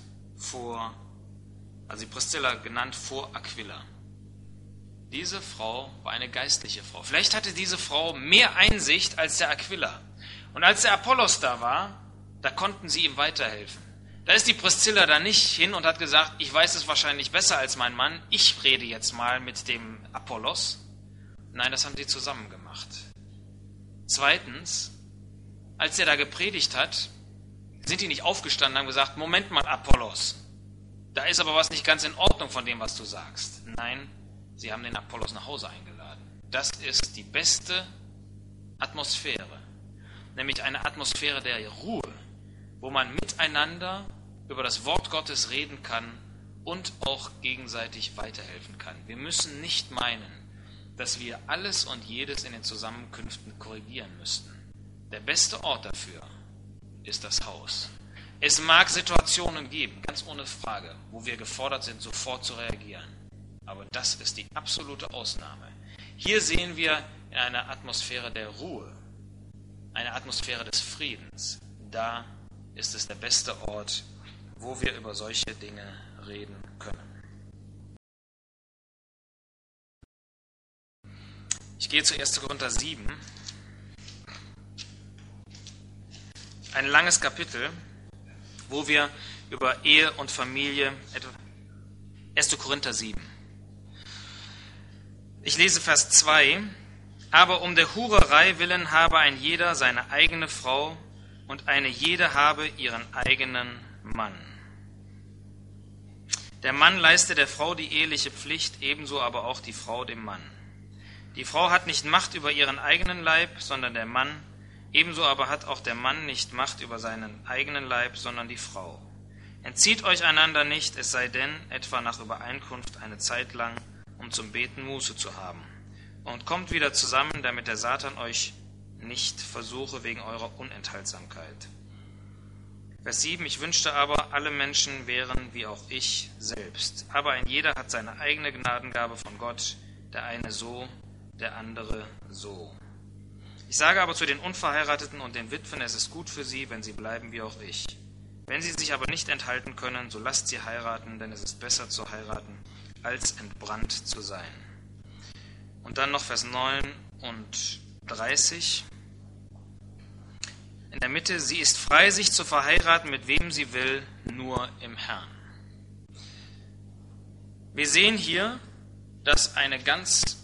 S1: die Priscilla genannt vor Aquila. Diese Frau war eine geistliche Frau. Vielleicht hatte diese Frau mehr Einsicht als der Aquila. Und als der Apollos da war, da konnten sie ihm weiterhelfen. Da ist die Priscilla da nicht hin und hat gesagt, ich weiß es wahrscheinlich besser als mein Mann, ich rede jetzt mal mit dem Apollos. Nein, das haben sie zusammen gemacht. Zweitens, als er da gepredigt hat, sind die nicht aufgestanden und haben gesagt, Moment mal, Apollos, da ist aber was nicht ganz in Ordnung von dem, was du sagst. Nein, sie haben den Apollos nach Hause eingeladen. Das ist die beste Atmosphäre, nämlich eine Atmosphäre der Ruhe, wo man miteinander über das Wort Gottes reden kann und auch gegenseitig weiterhelfen kann. Wir müssen nicht meinen, dass wir alles und jedes in den Zusammenkünften korrigieren müssten. Der beste Ort dafür ist das Haus. Es mag Situationen geben, ganz ohne Frage, wo wir gefordert sind, sofort zu reagieren. Aber das ist die absolute Ausnahme. Hier sehen wir in einer Atmosphäre der Ruhe, eine Atmosphäre des Friedens. Da ist es der beste Ort, wo wir über solche Dinge reden können. Ich gehe zu 1. Korinther 7. Ein langes Kapitel, wo wir über Ehe und Familie, 1. Korinther 7. Ich lese Vers 2. Aber um der Hurerei willen habe ein jeder seine eigene Frau und eine jede habe ihren eigenen Mann. Der Mann leiste der Frau die eheliche Pflicht, ebenso aber auch die Frau dem Mann. Die Frau hat nicht Macht über ihren eigenen Leib, sondern der Mann. Ebenso aber hat auch der Mann nicht Macht über seinen eigenen Leib, sondern die Frau. Entzieht euch einander nicht, es sei denn, etwa nach Übereinkunft eine Zeit lang, um zum Beten Muße zu haben. Und kommt wieder zusammen, damit der Satan euch nicht versuche wegen eurer Unenthaltsamkeit. Vers 7, ich wünschte aber, alle Menschen wären wie auch ich selbst. Aber ein jeder hat seine eigene Gnadengabe von Gott, der eine so, der andere so. Ich sage aber zu den Unverheirateten und den Witwen, es ist gut für sie, wenn sie bleiben wie auch ich. Wenn sie sich aber nicht enthalten können, so lasst sie heiraten, denn es ist besser zu heiraten, als entbrannt zu sein. Und dann noch Vers 9 und 30. In der Mitte, sie ist frei, sich zu verheiraten, mit wem sie will, nur im Herrn. Wir sehen hier, dass ein ganz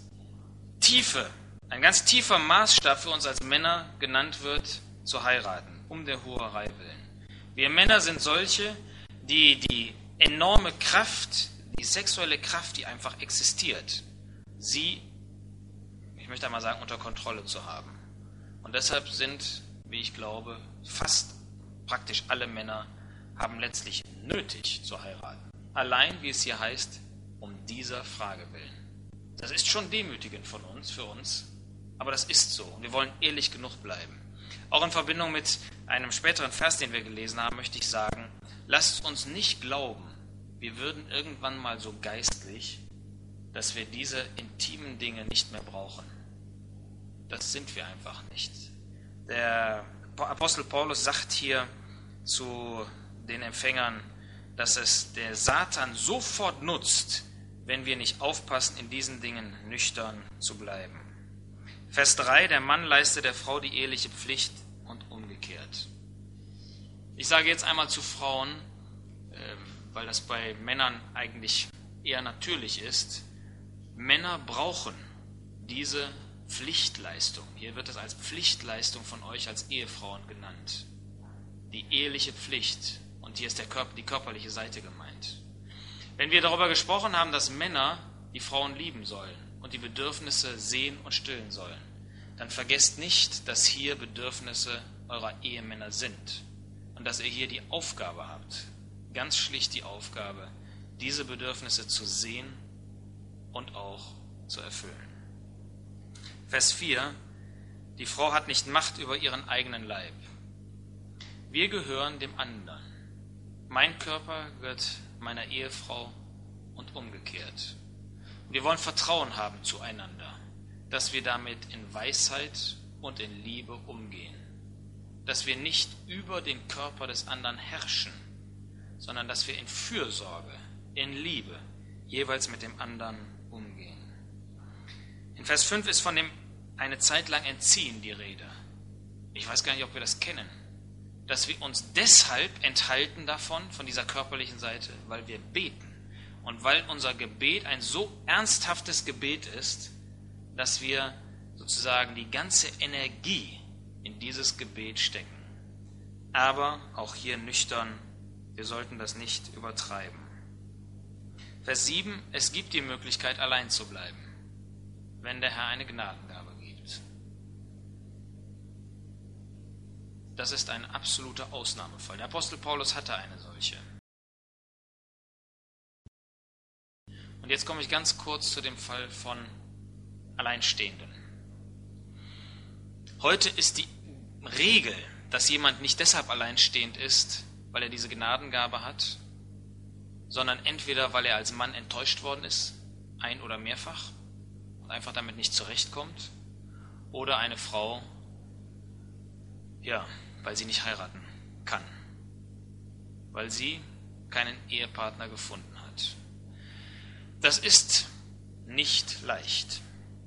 S1: tiefer Maßstab für uns als Männer genannt wird, zu heiraten, um der Hurerei willen. Wir Männer sind solche, die die enorme Kraft, die sexuelle Kraft, die einfach existiert, sie, ich möchte einmal sagen, unter Kontrolle zu haben. Und deshalb sind, wie ich glaube, fast praktisch alle Männer haben letztlich nötig zu heiraten. Allein, wie es hier heißt, um dieser Frage willen. Das ist schon demütigend für uns, aber das ist so. Und wir wollen ehrlich genug bleiben. Auch in Verbindung mit einem späteren Vers, den wir gelesen haben, möchte ich sagen, lasst uns nicht glauben, wir würden irgendwann mal so geistlich, dass wir diese intimen Dinge nicht mehr brauchen. Das sind wir einfach nicht. Der Apostel Paulus sagt hier zu den Empfängern, dass es der Satan sofort nutzt, wenn wir nicht aufpassen, in diesen Dingen nüchtern zu bleiben. Vers 3, der Mann leiste der Frau die eheliche Pflicht und umgekehrt. Ich sage jetzt einmal zu Frauen, weil das bei Männern eigentlich eher natürlich ist, Männer brauchen diese Pflichtleistung. Hier wird es als Pflichtleistung von euch als Ehefrauen genannt. Die eheliche Pflicht. Und hier ist die körperliche Seite gemeint. Wenn wir darüber gesprochen haben, dass Männer die Frauen lieben sollen und die Bedürfnisse sehen und stillen sollen, dann vergesst nicht, dass hier Bedürfnisse eurer Ehemänner sind und dass ihr hier die Aufgabe habt, ganz schlicht die Aufgabe, diese Bedürfnisse zu sehen und auch zu erfüllen. Vers 4, die Frau hat nicht Macht über ihren eigenen Leib. Wir gehören dem anderen. Mein Körper gehört meiner Ehefrau und umgekehrt. Wir wollen Vertrauen haben zueinander, dass wir damit in Weisheit und in Liebe umgehen. Dass wir nicht über den Körper des anderen herrschen, sondern dass wir in Fürsorge, in Liebe jeweils mit dem anderen umgehen. In Vers 5 ist von dem eine Zeit lang Entziehen die Rede. Ich weiß gar nicht, ob wir das kennen. Dass wir uns deshalb enthalten davon, von dieser körperlichen Seite, weil wir beten. Und weil unser Gebet ein so ernsthaftes Gebet ist, dass wir sozusagen die ganze Energie in dieses Gebet stecken. Aber auch hier nüchtern, wir sollten das nicht übertreiben. Vers 7, es gibt die Möglichkeit, allein zu bleiben, wenn der Herr eine Gnadengabe gibt. Das ist ein absoluter Ausnahmefall. Der Apostel Paulus hatte eine solche. Und jetzt komme ich ganz kurz zu dem Fall von Alleinstehenden. Heute ist die Regel, dass jemand nicht deshalb alleinstehend ist, weil er diese Gnadengabe hat, sondern entweder, weil er als Mann enttäuscht worden ist, ein- oder mehrfach, und einfach damit nicht zurechtkommt, oder eine Frau, weil sie nicht heiraten kann, weil sie keinen Ehepartner gefunden hat. Das ist nicht leicht.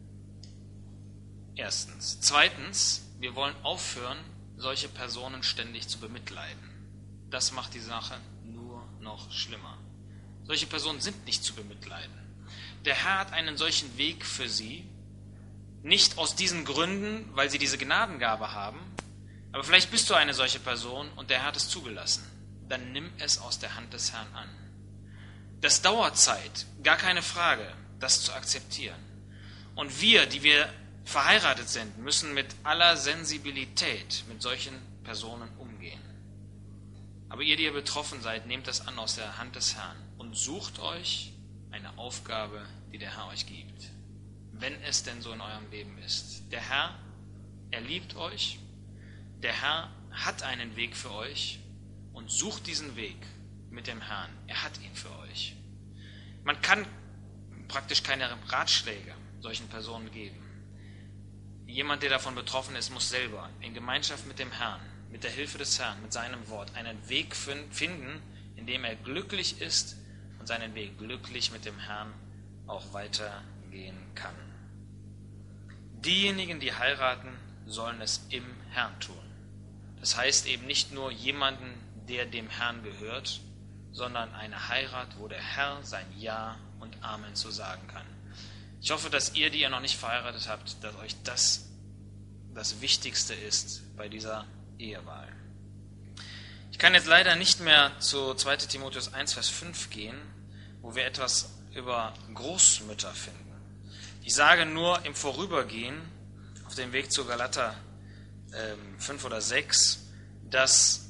S1: Erstens. Zweitens, wir wollen aufhören, solche Personen ständig zu bemitleiden. Das macht die Sache nur noch schlimmer. Solche Personen sind nicht zu bemitleiden. Der Herr hat einen solchen Weg für sie, nicht aus diesen Gründen, weil sie diese Gnadengabe haben, aber vielleicht bist du eine solche Person und der Herr hat es zugelassen. Dann nimm es aus der Hand des Herrn an. Das dauert Zeit, gar keine Frage, das zu akzeptieren. Und wir, die wir verheiratet sind, müssen mit aller Sensibilität mit solchen Personen umgehen. Aber ihr, die ihr betroffen seid, nehmt das an aus der Hand des Herrn und sucht euch eine Aufgabe, die der Herr euch gibt. Wenn es denn so in eurem Leben ist. Der Herr, er liebt euch. Der Herr hat einen Weg für euch und sucht diesen Weg mit dem Herrn. Er hat ihn für euch. Man kann praktisch keine Ratschläge solchen Personen geben. Jemand, der davon betroffen ist, muss selber in Gemeinschaft mit dem Herrn, mit der Hilfe des Herrn, mit seinem Wort, einen Weg finden, in dem er glücklich ist und seinen Weg glücklich mit dem Herrn auch weitergehen kann. Diejenigen, die heiraten, sollen es im Herrn tun. Das heißt eben nicht nur jemanden, der dem Herrn gehört, sondern eine Heirat, wo der Herr sein Ja und Amen zu sagen kann. Ich hoffe, dass ihr, die ihr noch nicht verheiratet habt, dass euch das Wichtigste ist bei dieser Ehewahl. Ich kann jetzt leider nicht mehr zu 2. Timotheus 1, Vers 5 gehen, wo wir etwas über Großmütter finden. Ich sage nur im Vorübergehen, auf dem Weg zu Galater 5 oder 6, dass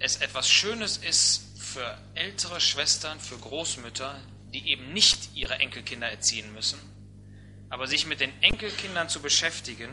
S1: es etwas Schönes ist für ältere Schwestern, für Großmütter, die eben nicht ihre Enkelkinder erziehen müssen, aber sich mit den Enkelkindern zu beschäftigen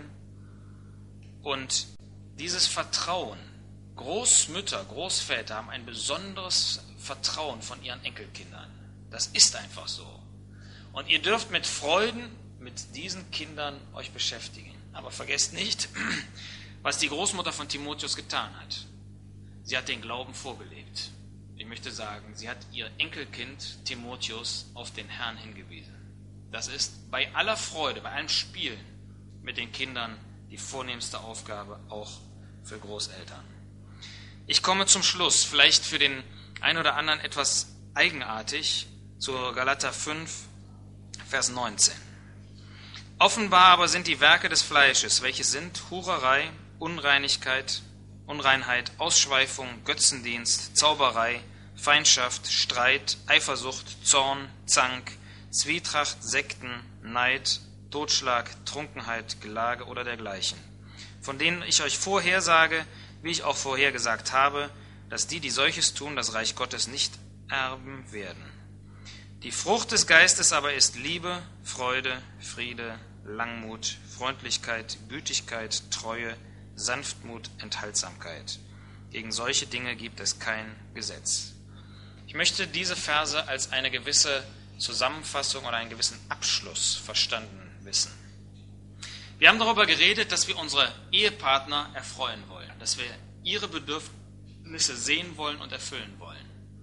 S1: und dieses Vertrauen, Großmütter, Großväter haben ein besonderes Vertrauen von ihren Enkelkindern. Das ist einfach so. Und ihr dürft mit Freuden mit diesen Kindern euch beschäftigen. Aber vergesst nicht, was die Großmutter von Timotheus getan hat. Sie hat den Glauben vorgelebt. Ich möchte sagen, sie hat ihr Enkelkind Timotheus auf den Herrn hingewiesen. Das ist bei aller Freude, bei allem Spielen mit den Kindern die vornehmste Aufgabe, auch für Großeltern. Ich komme zum Schluss, vielleicht für den einen oder anderen etwas eigenartig, zu Galater 5, Vers 19. Offenbar aber sind die Werke des Fleisches, welche sind Hurerei, Unreinheit, Ausschweifung, Götzendienst, Zauberei, Feindschaft, Streit, Eifersucht, Zorn, Zank, Zwietracht, Sekten, Neid, Totschlag, Trunkenheit, Gelage oder dergleichen, von denen ich euch vorhersage, wie ich auch vorhergesagt habe, dass die solches tun, das Reich Gottes nicht erben werden. Die Frucht des Geistes aber ist Liebe, Freude, Friede, Langmut, Freundlichkeit, Gütigkeit, Treue, Sanftmut, Enthaltsamkeit. Gegen solche Dinge gibt es kein Gesetz. Ich möchte diese Verse als eine gewisse Zusammenfassung oder einen gewissen Abschluss verstanden wissen. Wir haben darüber geredet, dass wir unsere Ehepartner erfreuen wollen, dass wir ihre Bedürfnisse sehen wollen und erfüllen wollen.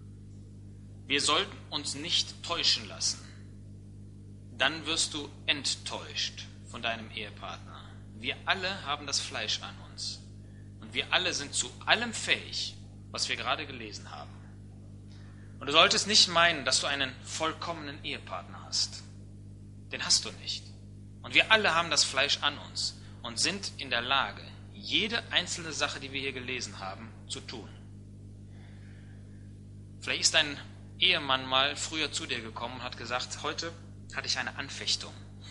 S1: Wir sollten uns nicht täuschen lassen. Dann wirst du enttäuscht von deinem Ehepartner. Wir alle haben das Fleisch an uns. Und wir alle sind zu allem fähig, was wir gerade gelesen haben. Und du solltest nicht meinen, dass du einen vollkommenen Ehepartner hast. Den hast du nicht. Und wir alle haben das Fleisch an uns und sind in der Lage, jede einzelne Sache, die wir hier gelesen haben, zu tun. Vielleicht ist dein Ehemann mal früher zu dir gekommen und hat gesagt, heute hatte ich eine Anfechtung.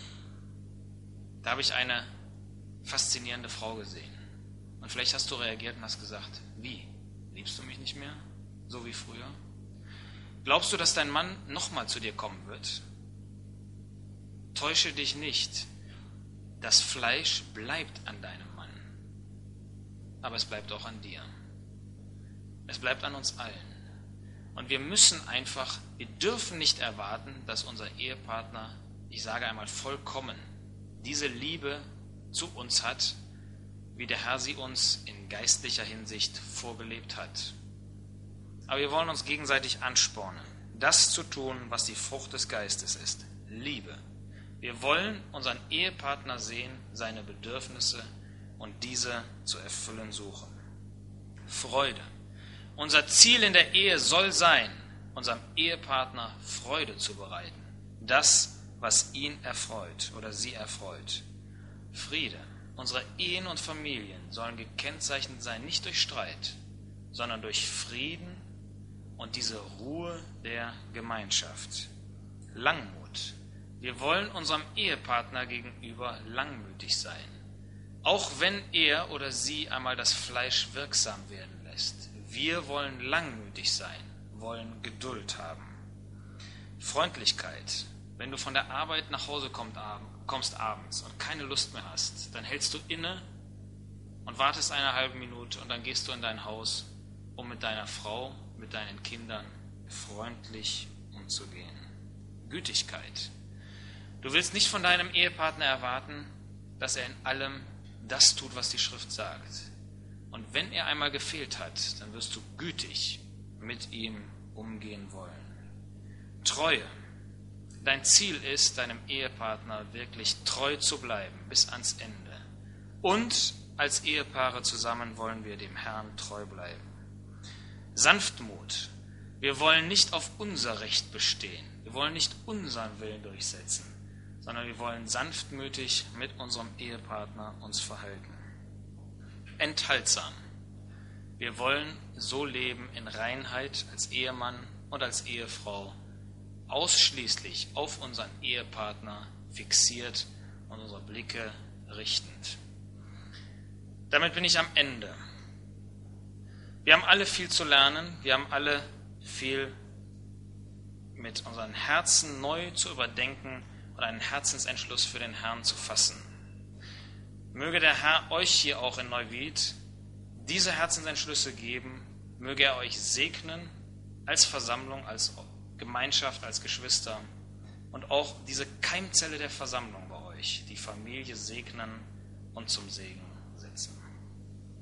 S1: Da habe ich eine faszinierende Frau gesehen. Und vielleicht hast du reagiert und hast gesagt, wie? Liebst du mich nicht mehr? So wie früher? Glaubst du, dass dein Mann nochmal zu dir kommen wird? Täusche dich nicht. Das Fleisch bleibt an deinem Mann. Aber es bleibt auch an dir. Es bleibt an uns allen. Und wir dürfen nicht erwarten, dass unser Ehepartner, ich sage einmal vollkommen, diese Liebe zu uns hat, wie der Herr sie uns in geistlicher Hinsicht vorgelebt hat. Aber wir wollen uns gegenseitig anspornen, das zu tun, was die Frucht des Geistes ist, Liebe. Wir wollen unseren Ehepartner sehen, seine Bedürfnisse und diese zu erfüllen suchen. Freude. Unser Ziel in der Ehe soll sein, unserem Ehepartner Freude zu bereiten. Das, was ihn erfreut oder sie erfreut. Friede. Unsere Ehen und Familien sollen gekennzeichnet sein, nicht durch Streit, sondern durch Frieden und diese Ruhe der Gemeinschaft. Langmut. Wir wollen unserem Ehepartner gegenüber langmütig sein, auch wenn er oder sie einmal das Fleisch wirksam werden lässt. Wir wollen langmütig sein, wollen Geduld haben. Freundlichkeit. Wenn du von der Arbeit nach Hause kommst abends und keine Lust mehr hast, dann hältst du inne und wartest eine halbe Minute und dann gehst du in dein Haus, um mit deiner Frau, mit deinen Kindern freundlich umzugehen. Gütigkeit. Du willst nicht von deinem Ehepartner erwarten, dass er in allem das tut, was die Schrift sagt. Und wenn er einmal gefehlt hat, dann wirst du gütig mit ihm umgehen wollen. Treue. Dein Ziel ist, deinem Ehepartner wirklich treu zu bleiben bis ans Ende. Und als Ehepaare zusammen wollen wir dem Herrn treu bleiben. Sanftmut. Wir wollen nicht auf unser Recht bestehen. Wir wollen nicht unseren Willen durchsetzen, sondern wir wollen sanftmütig mit unserem Ehepartner uns verhalten. Enthaltsam. Wir wollen so leben in Reinheit als Ehemann und als Ehefrau, ausschließlich auf unseren Ehepartner fixiert und unsere Blicke richtend. Damit bin ich am Ende.
S2: Wir haben alle viel zu lernen, wir haben alle viel mit unseren Herzen neu zu überdenken und einen Herzensentschluss für den Herrn zu fassen. Möge der Herr euch hier auch in Neuwied diese Herzensentschlüsse geben, möge er euch segnen als Versammlung, als Gemeinschaft, als Geschwister und auch diese Keimzelle der Versammlung bei euch, die Familie segnen und zum Segen setzen.